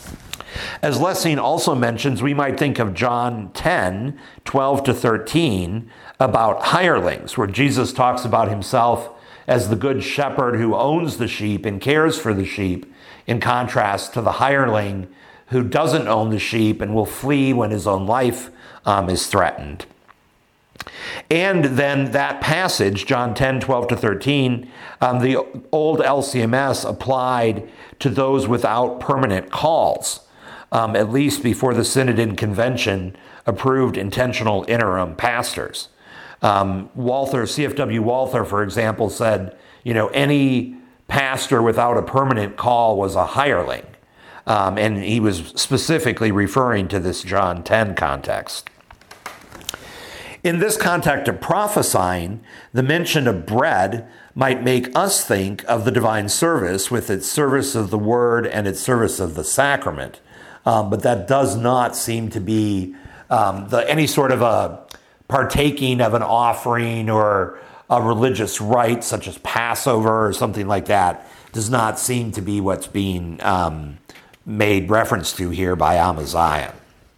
As Lessing also mentions, we might think of John ten, twelve to thirteen, about hirelings, where Jesus talks about himself as the good shepherd who owns the sheep and cares for the sheep, in contrast to the hireling who doesn't own the sheep and will flee when his own life um, is threatened. And then that passage, John ten, twelve to thirteen, um, the old L C M S applied to those without permanent calls, um, at least before the Synod and Convention approved intentional interim pastors. Um, Walther, C F W Walther, for example, said, you know, any pastor without a permanent call was a hireling. Um, and he was specifically referring to this John ten context. In this context of prophesying, the mention of bread might make us think of the divine service with its service of the word and its service of the sacrament. Um, but that does not seem to be um, the, any sort of a partaking of an offering or a religious rite such as Passover or something like that. Does not seem to be what's being um, made reference to here by Amaziah.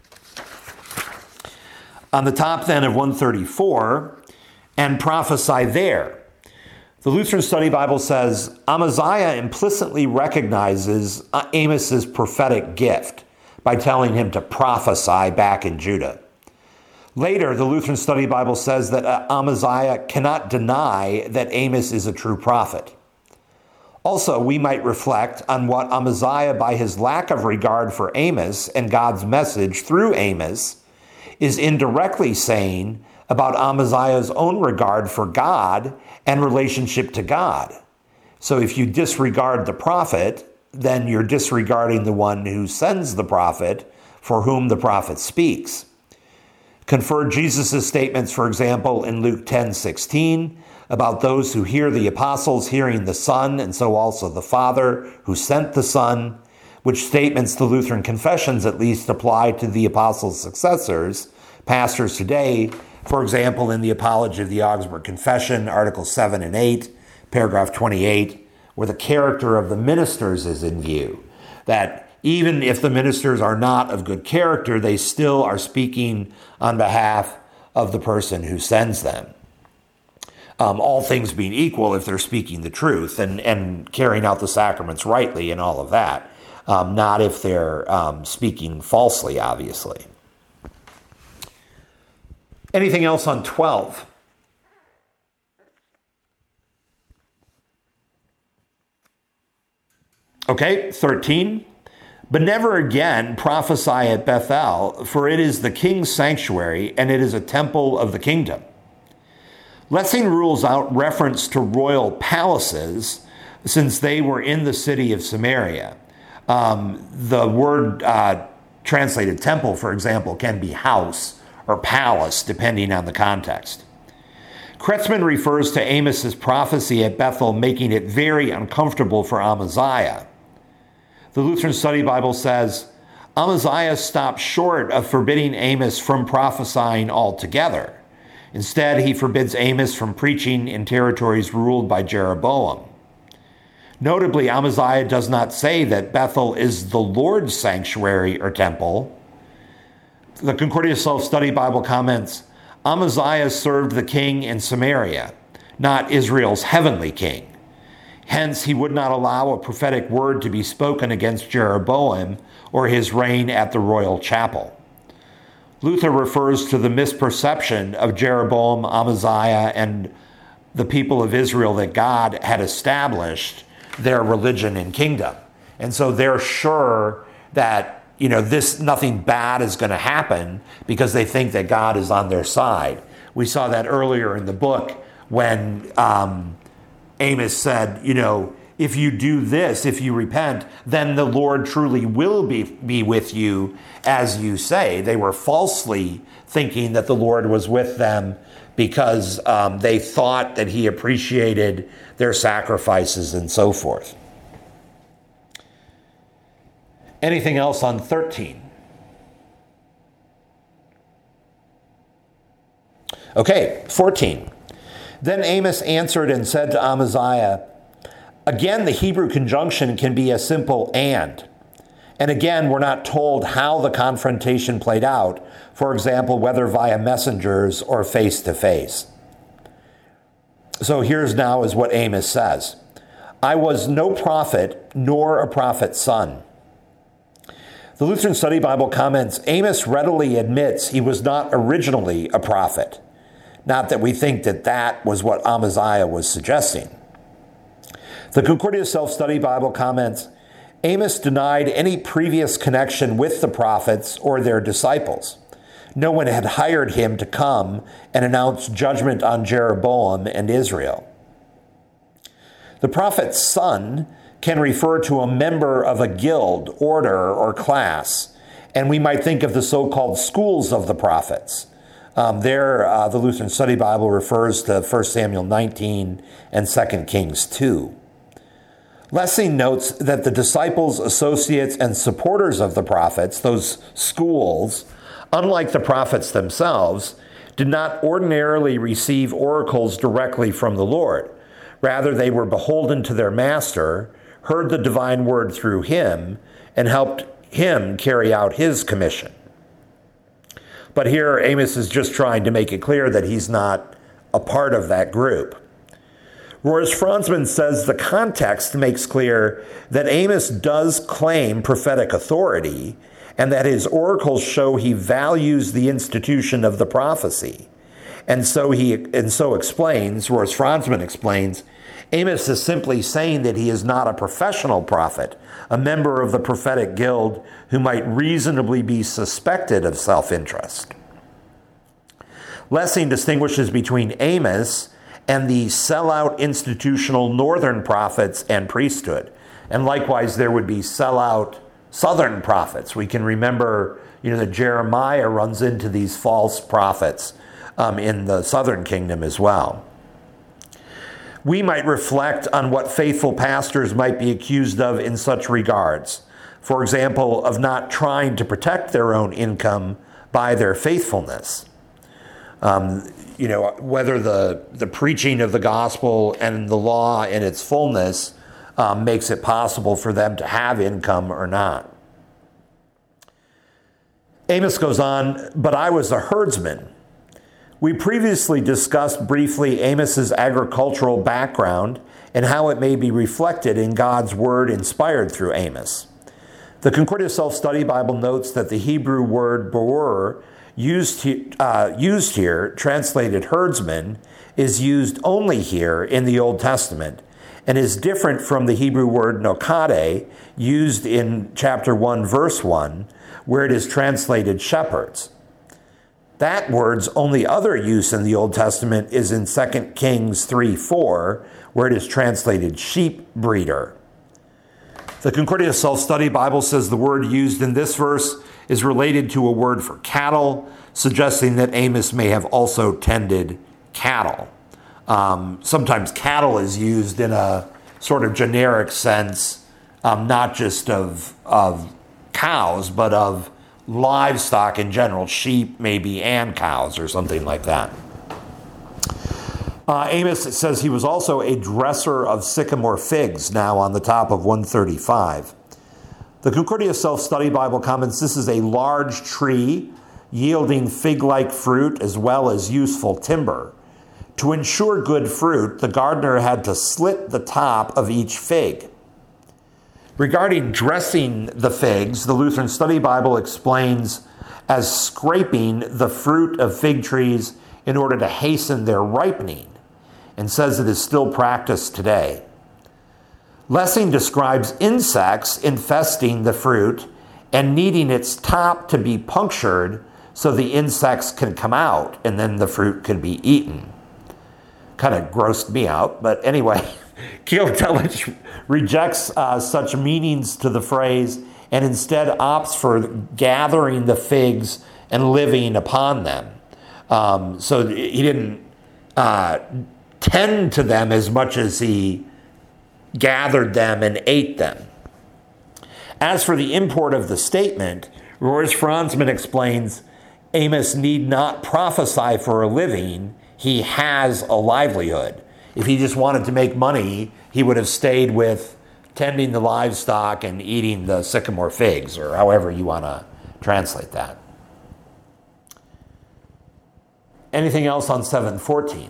On the top then of one thirty-four, and prophesy there. The Lutheran Study Bible says Amaziah implicitly recognizes Amos's prophetic gift by telling him to prophesy back in Judah. Later, the Lutheran Study Bible says that Amaziah cannot deny that Amos is a true prophet. Also, we might reflect on what Amaziah, by his lack of regard for Amos and God's message through Amos, is indirectly saying about Amaziah's own regard for God and relationship to God. So if you disregard the prophet, then you're disregarding the one who sends the prophet, for whom the prophet speaks. Confer Jesus' statements, for example, in Luke ten sixteen, about those who hear the apostles hearing the Son, and so also the Father who sent the Son, which statements the Lutheran confessions at least apply to the apostles' successors, pastors today, for example, in the Apology of the Augsburg Confession, Articles seven and eight, paragraph twenty-eight, where the character of the ministers is in view. That even if the ministers are not of good character, they still are speaking on behalf of the person who sends them. Um, all things being equal, if they're speaking the truth and, and carrying out the sacraments rightly and all of that. Um, not if they're um, speaking falsely, obviously. Anything else on twelve? Okay, thirteen. But never again prophesy at Bethel, for it is the king's sanctuary, and it is a temple of the kingdom. Lessing rules out reference to royal palaces, since they were in the city of Samaria. Um, the word uh, translated temple, for example, can be house or palace, depending on the context. Kretzmann refers to Amos's prophecy at Bethel, making it very uncomfortable for Amaziah. The Lutheran Study Bible says, Amaziah stopped short of forbidding Amos from prophesying altogether. Instead, he forbids Amos from preaching in territories ruled by Jeroboam. Notably, Amaziah does not say that Bethel is the Lord's sanctuary or temple. The Concordia Self-Study Bible comments, Amaziah served the king in Samaria, not Israel's heavenly king. Hence, he would not allow a prophetic word to be spoken against Jeroboam or his reign at the royal chapel. Luther refers to the misperception of Jeroboam, Amaziah, and the people of Israel that God had established their religion and kingdom. And so they're sure that, you know, this, nothing bad is going to happen because they think that God is on their side. We saw that earlier in the book when um, Amos said, you know, if you do this, if you repent, then the Lord truly will be, be with you as you say. They were falsely thinking that the Lord was with them because um, they thought that he appreciated their sacrifices and so forth. Anything else on thirteen? Okay, fourteen. Then Amos answered and said to Amaziah, again, the Hebrew conjunction can be a simple and. And again, we're not told how the confrontation played out, for example, whether via messengers or face-to-face. So here's now is what Amos says. I was no prophet, nor a prophet's son. The Lutheran Study Bible comments, Amos readily admits he was not originally a prophet. Not that we think that that was what Amaziah was suggesting. The Concordia Self-Study Bible comments, Amos denied any previous connection with the prophets or their disciples. No one had hired him to come and announce judgment on Jeroboam and Israel. The prophet's son can refer to a member of a guild, order, or class, and we might think of the so-called schools of the prophets. Um, there, uh, the Lutheran Study Bible refers to First Samuel nineteen and Second Kings two. Lessing notes that the disciples, associates, and supporters of the prophets, those schools, unlike the prophets themselves, did not ordinarily receive oracles directly from the Lord. Rather, they were beholden to their master, heard the divine word through him, and helped him carry out his commission. But here, Amos is just trying to make it clear that he's not a part of that group. Roris Franzmann says the context makes clear that Amos does claim prophetic authority and that his oracles show he values the institution of the prophecy. And so he and so explains, Roris Franzmann explains, Amos is simply saying that he is not a professional prophet, a member of the prophetic guild who might reasonably be suspected of self-interest. Lessing distinguishes between Amos and the sellout institutional northern prophets and priesthood. And likewise, there would be sellout southern prophets. We can remember, you know, that Jeremiah runs into these false prophets um, in the southern kingdom as well. We might reflect on what faithful pastors might be accused of in such regards. For example, of not trying to protect their own income by their faithfulness. Um, you know, whether the, the preaching of the gospel and the law in its fullness um, makes it possible for them to have income or not. Amos goes on, but I was a herdsman. We previously discussed briefly Amos's agricultural background and how it may be reflected in God's word inspired through Amos. The Concordia Self-Study Bible notes that the Hebrew word boer, used, uh, used here, translated herdsman, is used only here in the Old Testament and is different from the Hebrew word nokade, used in chapter one, verse one, where it is translated shepherds. That word's only other use in the Old Testament is in Second Kings three four, where it is translated sheep breeder. The Concordia Self-Study Bible says the word used in this verse is related to a word for cattle, suggesting that Amos may have also tended cattle. Um, sometimes cattle is used in a sort of generic sense, um, not just of, of cows, but of livestock in general, sheep maybe and cows or something like that. Uh, Amos, it says he was also a dresser of sycamore figs, now on the top of one thirty-five. The Concordia Self-Study Bible comments, this is a large tree yielding fig-like fruit as well as useful timber. To ensure good fruit, the gardener had to slit the top of each fig. Regarding dressing the figs, the Lutheran Study Bible explains as scraping the fruit of fig trees in order to hasten their ripening, and says it is still practiced today. Lessing describes insects infesting the fruit and needing its top to be punctured so the insects can come out and then the fruit can be eaten. Kind of grossed me out, but anyway, Keil Telich rejects uh, such meanings to the phrase and instead opts for gathering the figs and living upon them. Um, so he didn't uh, tend to them as much as he gathered them and ate them. As for the import of the statement, Roris Franzmann explains, Amos need not prophesy for a living. He has a livelihood. If he just wanted to make money, he would have stayed with tending the livestock and eating the sycamore figs, or however you want to translate that. Anything else on seven fourteen?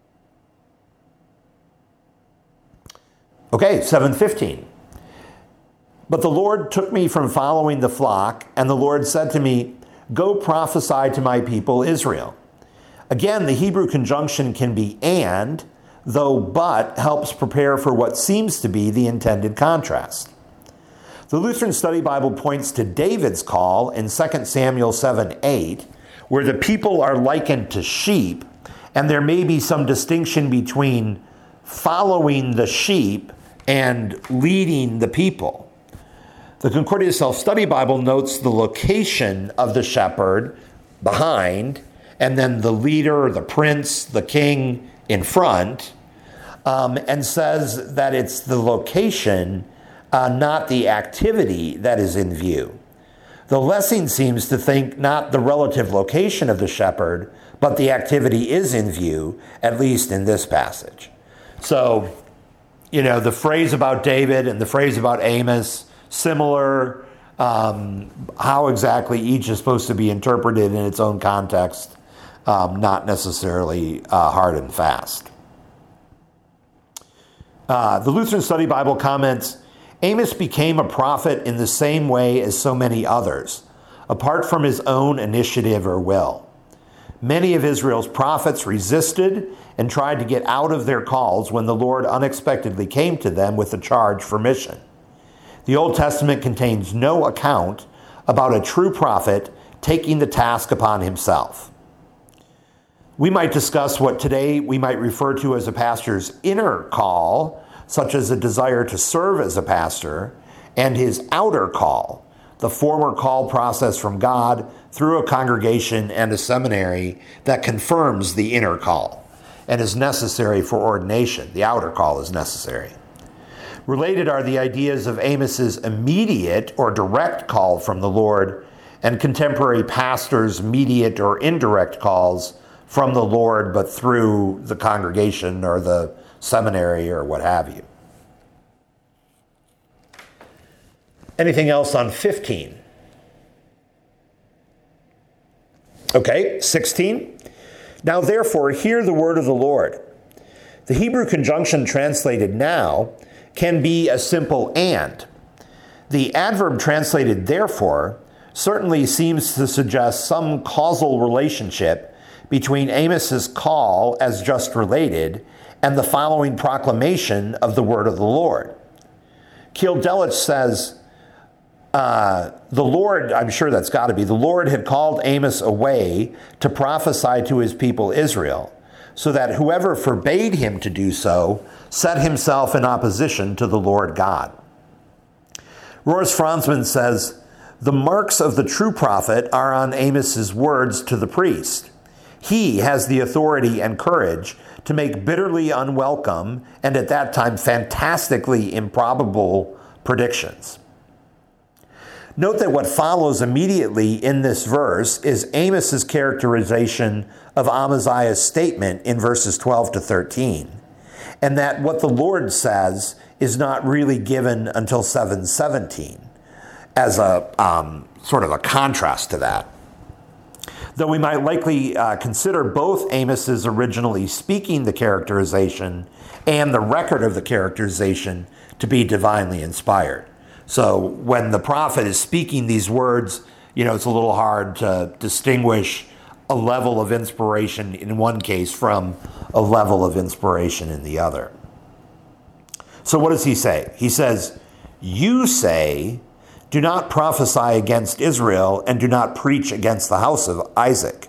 Okay, seven fifteen. But the Lord took me from following the flock, and the Lord said to me, go prophesy to my people Israel. Again, the Hebrew conjunction can be and, though but helps prepare for what seems to be the intended contrast. The Lutheran Study Bible points to David's call in Second Samuel seven eight, where the people are likened to sheep, and there may be some distinction between following the sheep and leading the people. The Concordia Self-Study Bible notes the location of the shepherd behind, and then the leader, the prince, the king in front, um, and says that it's the location, uh, not the activity, that is in view. The Lessing seems to think not the relative location of the shepherd, but the activity is in view, at least in this passage. So, you know, the phrase about David and the phrase about Amos, similar. Um, how exactly each is supposed to be interpreted in its own context, um, not necessarily uh, hard and fast. Uh, the Lutheran Study Bible comments, Amos became a prophet in the same way as so many others, apart from his own initiative or will. Many of Israel's prophets resisted and tried to get out of their calls when the Lord unexpectedly came to them with a charge for mission. The Old Testament contains no account about a true prophet taking the task upon himself. We might discuss what today we might refer to as a pastor's inner call, such as a desire to serve as a pastor, and his outer call, the former call process from God through a congregation and a seminary that confirms the inner call and is necessary for ordination. The outer call is necessary. Related are the ideas of Amos's immediate or direct call from the Lord and contemporary pastors' immediate or indirect calls from the Lord, but through the congregation or the seminary or what have you. Anything else on fifteen? Okay, sixteen. Now therefore, hear the word of the Lord. The Hebrew conjunction translated now can be a simple and. The adverb translated therefore certainly seems to suggest some causal relationship between Amos's call, as just related, and the following proclamation of the word of the Lord. Keil Delitzsch says, uh, the Lord, I'm sure that's got to be, the Lord had called Amos away to prophesy to his people Israel, so that whoever forbade him to do so set himself in opposition to the Lord God. Roris Franzmann says, the marks of the true prophet are on Amos's words to the priest. He has the authority and courage to make bitterly unwelcome and at that time fantastically improbable predictions. Note that what follows immediately in this verse is Amos's characterization of Amaziah's statement in verses twelve to thirteen, and that what the Lord says is not really given until seven seventeen, as a um, sort of a contrast to that. Though we might likely uh, consider both Amos's originally speaking the characterization and the record of the characterization to be divinely inspired. So when the prophet is speaking these words, you know, it's a little hard to distinguish a level of inspiration in one case from a level of inspiration in the other. So what does he say? He says, you say, do not prophesy against Israel and do not preach against the house of Isaac.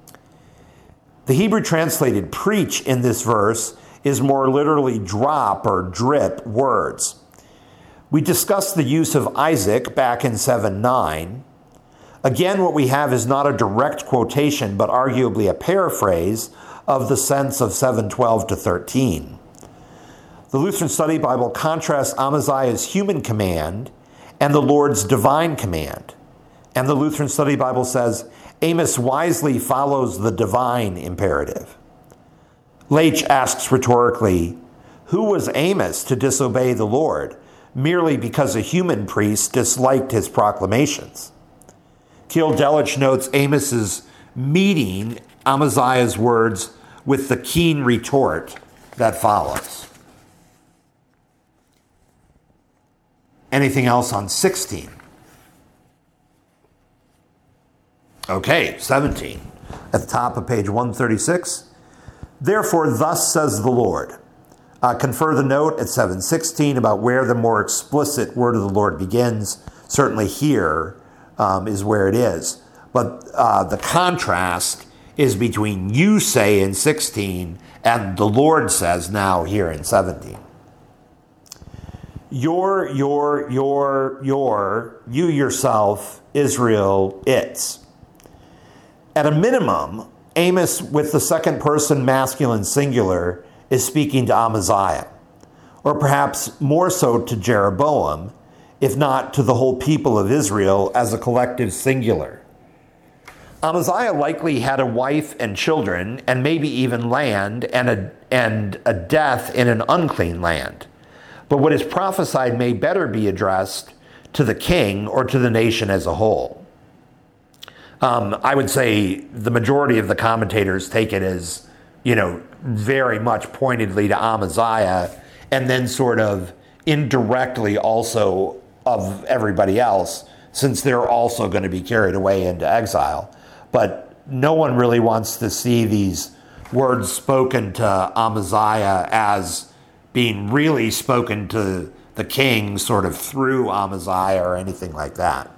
The Hebrew translated preach in this verse is more literally drop or drip words. We discussed the use of Isaac back in seven nine. Again, what we have is not a direct quotation, but arguably a paraphrase of the sense of seven twelve to thirteen. The Lutheran Study Bible contrasts Amaziah's human command and the Lord's divine command. And the Lutheran Study Bible says, Amos wisely follows the divine imperative. Leitch asks rhetorically, who was Amos to disobey the Lord merely because a human priest disliked his proclamations? Keil Delitzsch notes Amos's meeting Amaziah's words with the keen retort that follows. Anything else on sixteen? Okay, seventeen. At the top of page one thirty-six. Therefore, thus says the Lord. Uh, confer the note at seven sixteen about where the more explicit word of the Lord begins. Certainly here um, is where it is. But uh, the contrast is between you say in sixteen and the Lord says now here in seventeen. Your, your, your, your, you yourself, Israel, it's. At a minimum, Amos with the second person masculine singular is speaking to Amaziah, or perhaps more so to Jeroboam, if not to the whole people of Israel as a collective singular. Amaziah likely had a wife and children, and maybe even land, and a, and a death in an unclean land. But what is prophesied may better be addressed to the king or to the nation as a whole. Um, I would say the majority of the commentators take it as, you know, very much pointedly to Amaziah, and then sort of indirectly also of everybody else, since they're also going to be carried away into exile. But no one really wants to see these words spoken to Amaziah as being really spoken to the king sort of through Amaziah or anything like that.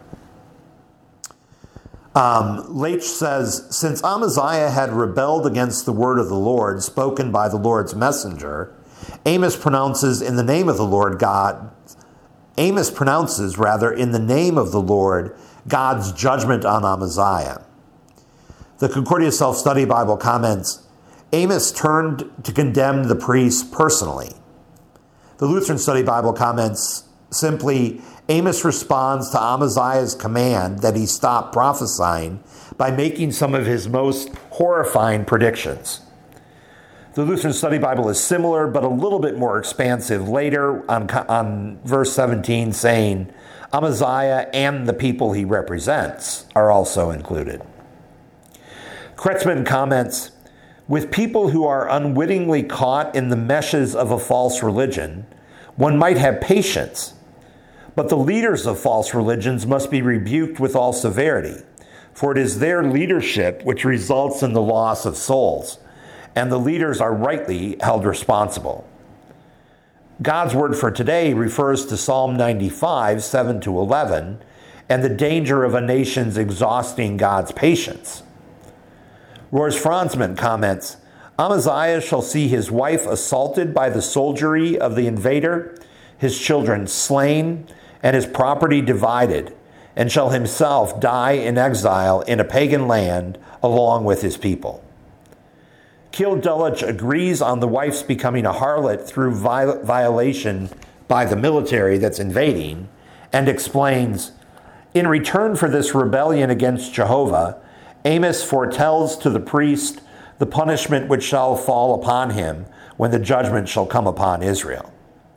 Um, Leitch says, since Amaziah had rebelled against the word of the Lord spoken by the Lord's messenger, Amos pronounces in the name of the Lord God, Amos pronounces rather in the name of the Lord God's judgment on Amaziah. The Concordia Self-Study Bible comments, Amos turned to condemn the priest personally. The Lutheran Study Bible comments simply, Amos responds to Amaziah's command that he stop prophesying by making some of his most horrifying predictions. The Lutheran Study Bible is similar, but a little bit more expansive later on, on verse seventeen, saying Amaziah and the people he represents are also included. Kretzmann comments, with people who are unwittingly caught in the meshes of a false religion, one might have patience. But the leaders of false religions must be rebuked with all severity, for it is their leadership which results in the loss of souls, and the leaders are rightly held responsible. God's word for today refers to Psalm ninety-five, seven to eleven, and the danger of a nation's exhausting God's patience. Roars Franzmann comments, Amaziah shall see his wife assaulted by the soldiery of the invader, his children slain, and his property divided, and shall himself die in exile in a pagan land along with his people. Keil Delitzsch agrees on the wife's becoming a harlot through viol- violation by the military that's invading, and explains, in return for this rebellion against Jehovah, Amos foretells to the priest the punishment which shall fall upon him when the judgment shall come upon Israel.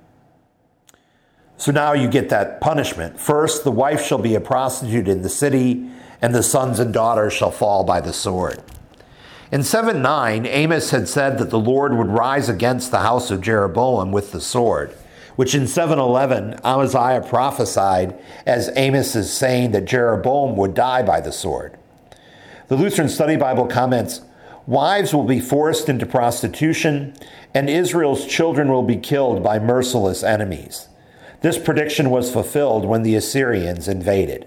So now you get that punishment. First, the wife shall be a prostitute in the city, and the sons and daughters shall fall by the sword. In seven nine, Amos had said that the Lord would rise against the house of Jeroboam with the sword, which in seven eleven, Amaziah prophesied as Amos is saying that Jeroboam would die by the sword. The Lutheran Study Bible comments, wives will be forced into prostitution, and Israel's children will be killed by merciless enemies. This prediction was fulfilled when the Assyrians invaded.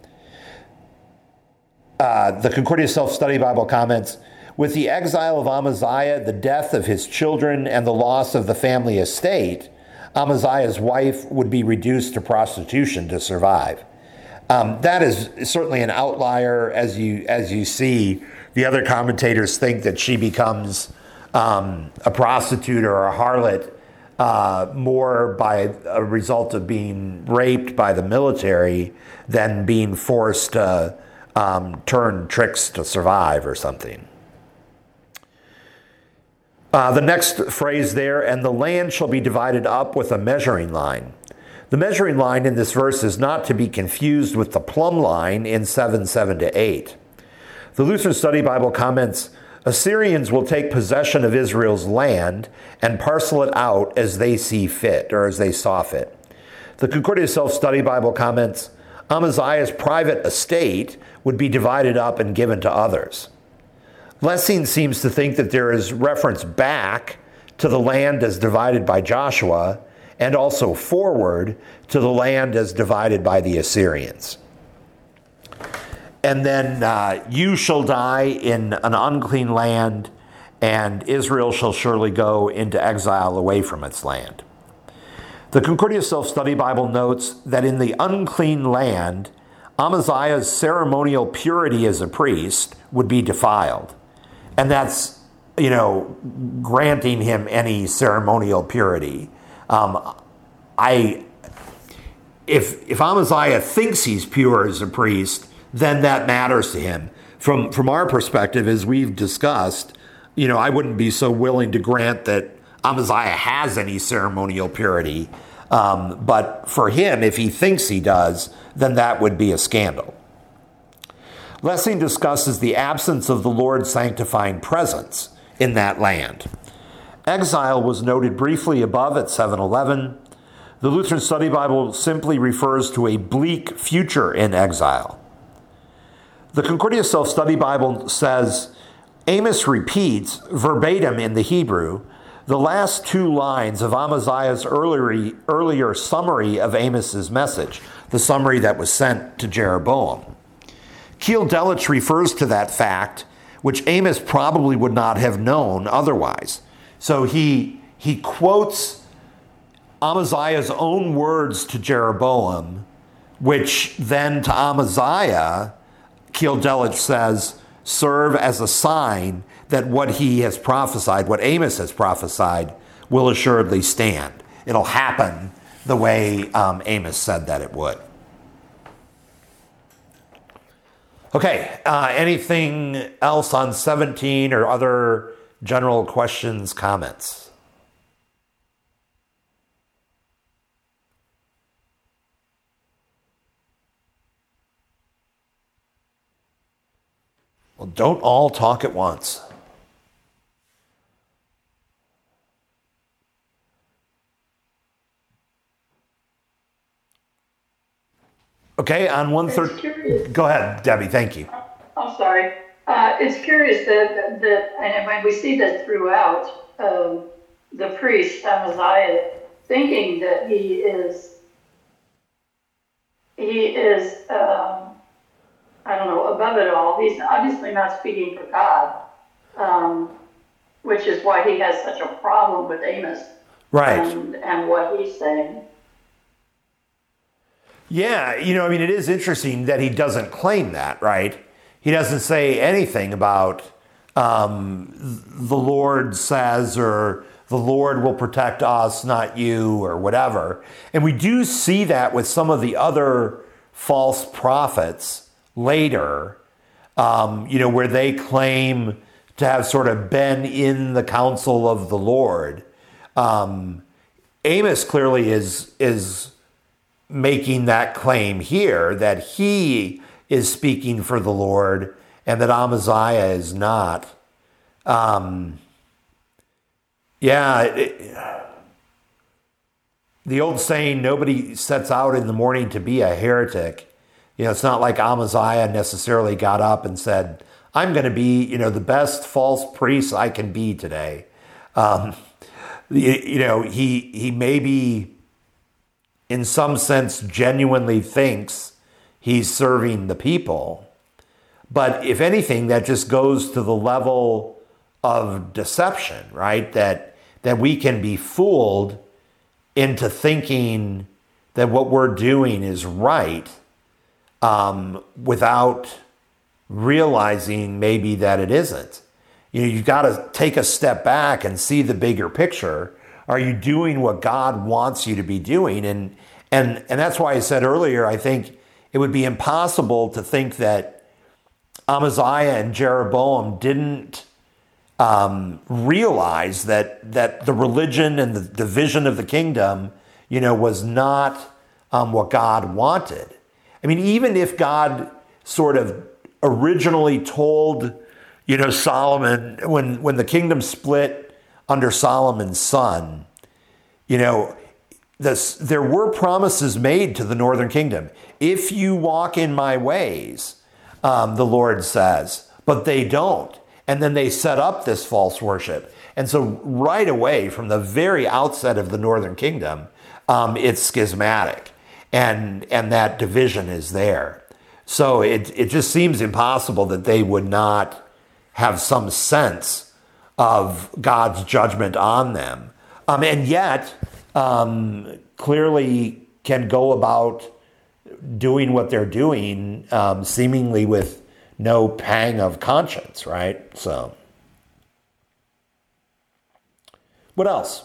Uh, the Concordia Self-Study Bible comments, with the exile of Amaziah, the death of his children, and the loss of the family estate, Amaziah's wife would be reduced to prostitution to survive. Um, that is certainly an outlier, as you as you see. The other commentators think that she becomes um, a prostitute or a harlot uh, more by a result of being raped by the military than being forced to um, turn tricks to survive or something. Uh, the next phrase there, and the land shall be divided up with a measuring line. The measuring line in this verse is not to be confused with the plumb line in seven seven to eight. The Lutheran Study Bible comments, Assyrians will take possession of Israel's land and parcel it out as they see fit, or as they saw fit. The Concordia Self-Study Bible comments, Amaziah's private estate would be divided up and given to others. Lessing seems to think that there is reference back to the land as divided by Joshua and also forward to the land as divided by the Assyrians. And then uh, you shall die in an unclean land, and Israel shall surely go into exile away from its land. The Concordia Self-Study Bible notes that in the unclean land, Amaziah's ceremonial purity as a priest would be defiled. And that's, you know, granting him any ceremonial purity. Um, I, if if Amaziah thinks he's pure as a priest, then that matters to him. From from our perspective, as we've discussed, you know, I wouldn't be so willing to grant that Amaziah has any ceremonial purity. Um, but for him, if he thinks he does, then that would be a scandal. Lessing discusses the absence of the Lord's sanctifying presence in that land. Exile was noted briefly above at seven eleven. The Lutheran Study Bible simply refers to a bleak future in exile. The Concordia Self-Study Bible says, Amos repeats verbatim in the Hebrew the last two lines of Amaziah's earlier, earlier summary of Amos's message, the summary that was sent to Jeroboam. Keel Delitzsch refers to that fact, which Amos probably would not have known otherwise. So he, he quotes Amaziah's own words to Jeroboam, which then to Amaziah, Keel Delitzsch says, serve as a sign that what he has prophesied, what Amos has prophesied, will assuredly stand. It'll happen the way um, Amos said that it would. Okay, uh, anything else on seventeen or other general questions, comments? Well, don't all talk at once. Okay, on one third. Go ahead, Debbie. Thank you. I'm sorry. Uh, it's curious that that, and when we see that throughout, um, the priest Amaziah thinking that he is, he is, um, I don't know, above it all. He's obviously not speaking for God, um, which is why he has such a problem with Amos, right, and, and what he's saying. Yeah, you know, I mean, it is interesting that he doesn't claim that, right? He doesn't say anything about um, the Lord says, or the Lord will protect us, not you, or whatever. And we do see that with some of the other false prophets later, um, you know, where they claim to have sort of been in the counsel of the Lord. Um, Amos clearly is is... making that claim here, that he is speaking for the Lord and that Amaziah is not. Um, yeah, it, the old saying, nobody sets out in the morning to be a heretic. You know, it's not like Amaziah necessarily got up and said, I'm going to be, you know, the best false priest I can be today. Um, you, you know, he he maybe in some sense, genuinely thinks he's serving the people. But if anything, that just goes to the level of deception, right? That that we can be fooled into thinking that what we're doing is right, um, without realizing maybe that it isn't. You know, you've got to take a step back and see the bigger picture. Are you doing what God wants you to be doing? And and and that's why I said earlier, I think it would be impossible to think that Amaziah and Jeroboam didn't um, realize that that the religion and the division of the kingdom, you know, was not um, what God wanted. I mean, even if God sort of originally told, you know, Solomon, when when the kingdom split under Solomon's son, you know, this, there were promises made to the northern kingdom. If you walk in my ways, um, the Lord says, but they don't. And then they set up this false worship. And so right away, from the very outset of the northern kingdom, um, it's schismatic. And, and that division is there. So it, it just seems impossible that they would not have some sense of God's judgment on them. Um, and yet, um, clearly can go about doing what they're doing, um, seemingly with no pang of conscience, right? So, what else?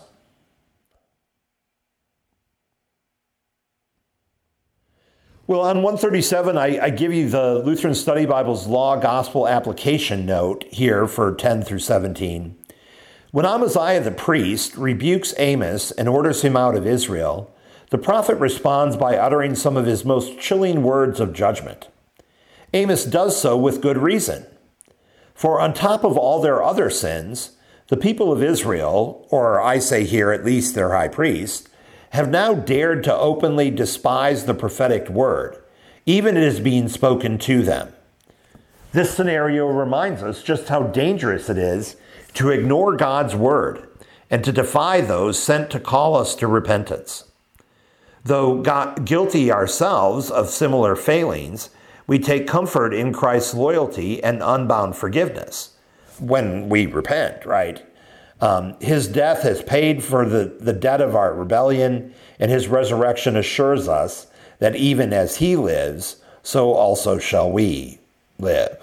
Well, on one thirty-seven, I, I give you the Lutheran Study Bible's Law Gospel Application note here for ten through seventeen. When Amaziah the priest rebukes Amos and orders him out of Israel, the prophet responds by uttering some of his most chilling words of judgment. Amos does so with good reason. For on top of all their other sins, the people of Israel, or I say here at least their high priest, have now dared to openly despise the prophetic word, even as it is being spoken to them. This scenario reminds us just how dangerous it is to ignore God's word and to defy those sent to call us to repentance. Though God, guilty ourselves of similar failings, we take comfort in Christ's loyalty and unbound forgiveness when we repent, right? Um, his death has paid for the, the debt of our rebellion, and his resurrection assures us that even as he lives, so also shall we live.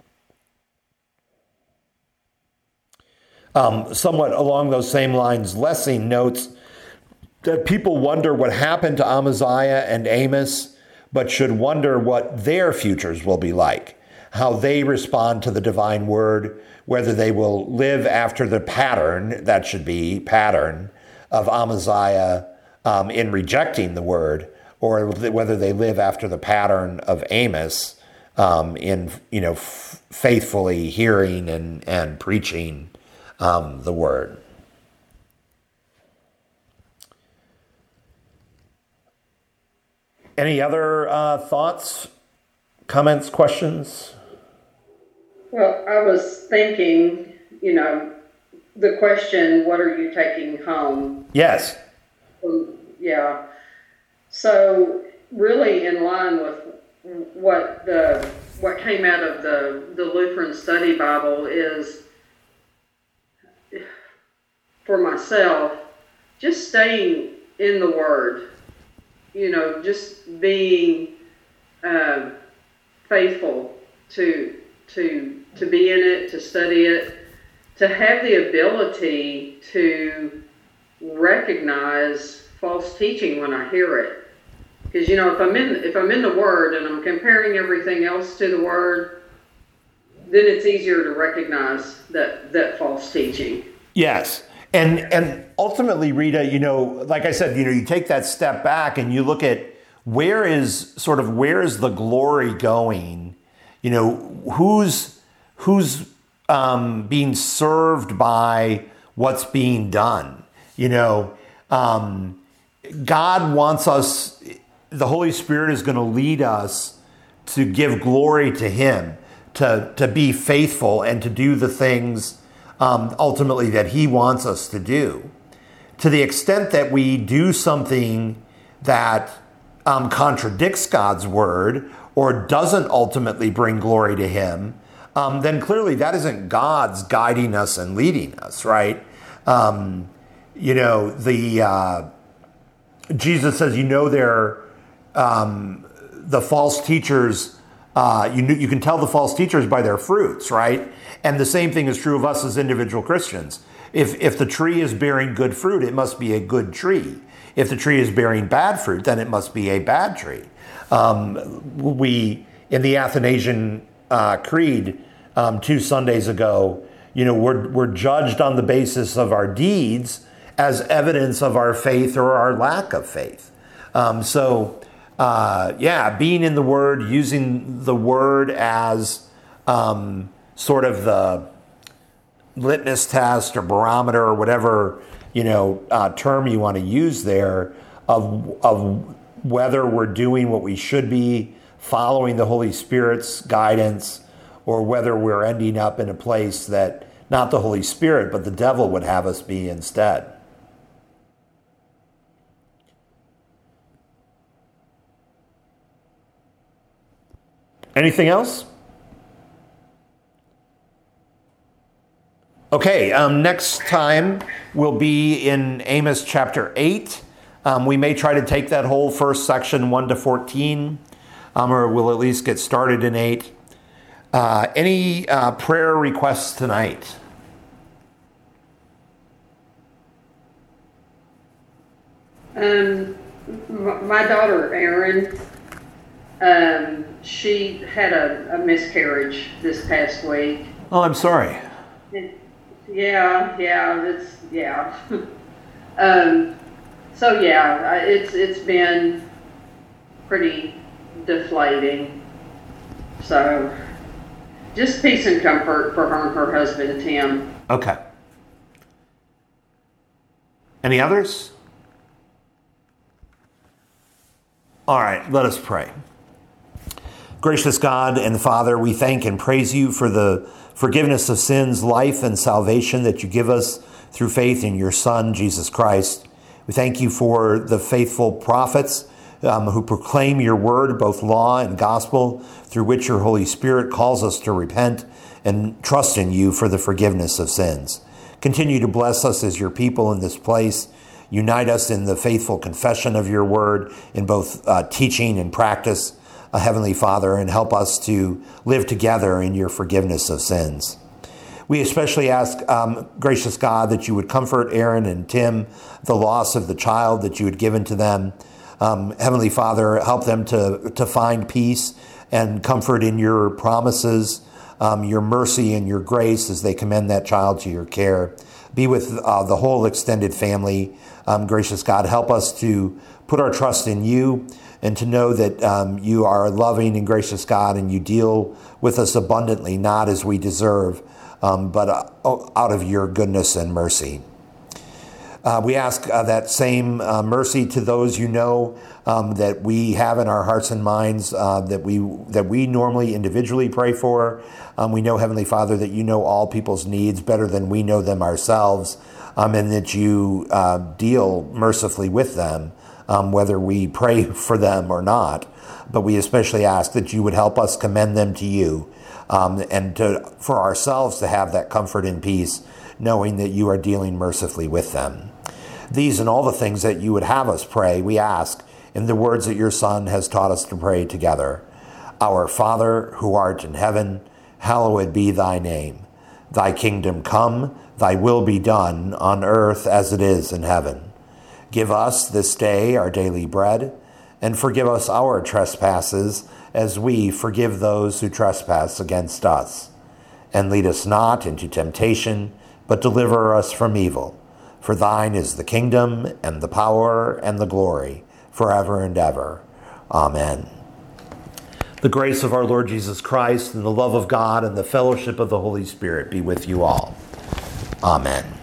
Um, somewhat along those same lines, Lessing notes that people wonder what happened to Amaziah and Amos, but should wonder what their futures will be like, how they respond to the divine word, whether they will live after the pattern, that should be pattern, of Amaziah um, in rejecting the word, or whether they live after the pattern of Amos um, in, you know, f- faithfully hearing and, and preaching um, the word. Any other uh, thoughts, comments, questions? Well, I was thinking, you know, the question, what are you taking home? Yes. Um, yeah. So really in line with what the what came out of the, the Lutheran Study Bible is, for myself, just staying in the Word. You know, just being uh, faithful to to to be in it, to study it, to have the ability to recognize false teaching when I hear it. Because you know, if I'm in if I'm in the Word and I'm comparing everything else to the Word, then it's easier to recognize that that false teaching. Yes. And and ultimately, Rita, you know, like I said, you know, you take that step back and you look at where is sort of where is the glory going? You know, who's who's um, being served by what's being done? You know, um, God wants us. The Holy Spirit is going to lead us to give glory to Him, to to be faithful and to do the things Um, ultimately that he wants us to do. To the extent that we do something that um, contradicts God's word or doesn't ultimately bring glory to him, um, then clearly that isn't God's guiding us and leading us, right? Um, you know, the uh, Jesus says, you know, they're um, the false teachers. Uh, you you can tell the false teachers by their fruits, right? And the same thing is true of us as individual Christians. If if the tree is bearing good fruit, it must be a good tree. If the tree is bearing bad fruit, then it must be a bad tree. Um, we in the Athanasian uh, Creed um, two Sundays ago, you know, we're we're judged on the basis of our deeds as evidence of our faith or our lack of faith. Um, so. Uh, yeah, being in the Word, using the Word as um, sort of the litmus test or barometer or whatever, you know, uh, term you want to use there of, of whether we're doing what we should be, following the Holy Spirit's guidance, or whether we're ending up in a place that not the Holy Spirit, but the devil would have us be instead. Anything else? Okay, um, next time we'll be in Amos chapter eight. Um, we may try to take that whole first section, one to fourteen, um, or we'll at least get started in eight. Uh, any uh, prayer requests tonight? Um, my daughter Erin, um, she had a, a miscarriage this past week. Oh, I'm sorry. It, yeah, yeah, it's yeah. um, so yeah, it's it's been pretty deflating. So just peace and comfort for her and her husband Tim. Okay. Any others? All right, let us pray. Gracious God and Father, we thank and praise you for the forgiveness of sins, life, and salvation that you give us through faith in your Son, Jesus Christ. We thank you for the faithful prophets um, who proclaim your word, both law and gospel, through which your Holy Spirit calls us to repent and trust in you for the forgiveness of sins. Continue to bless us as your people in this place. Unite us in the faithful confession of your word in both uh, teaching and practice, uh, Heavenly Father, and help us to live together in your forgiveness of sins. We especially ask, um, gracious God, that you would comfort Erin and Tim, the loss of the child that you had given to them. Um, Heavenly Father, help them to, to find peace and comfort in your promises, um, your mercy and your grace as they commend that child to your care. Be with uh, the whole extended family. Um, gracious God, help us to put our trust in you and to know that um, you are a loving and gracious God and you deal with us abundantly, not as we deserve, um, but uh, out of your goodness and mercy. Uh, we ask uh, that same uh, mercy to those you know um, that we have in our hearts and minds uh, that we that we normally individually pray for. Um, we know, Heavenly Father, that you know all people's needs better than we know them ourselves, um, and that you uh, deal mercifully with them, um, whether we pray for them or not. But we especially ask that you would help us commend them to you, um, and to, for ourselves to have that comfort and peace, knowing that you are dealing mercifully with them. These and all the things that you would have us pray, we ask in the words that your Son has taught us to pray together. Our Father, who art in heaven, hallowed be thy name. Thy kingdom come, thy will be done on earth as it is in heaven. Give us this day our daily bread, and forgive us our trespasses as we forgive those who trespass against us. And lead us not into temptation, but deliver us from evil. For thine is the kingdom, and the power, and the glory, forever and ever. Amen. The grace of our Lord Jesus Christ, and the love of God, and the fellowship of the Holy Spirit be with you all. Amen.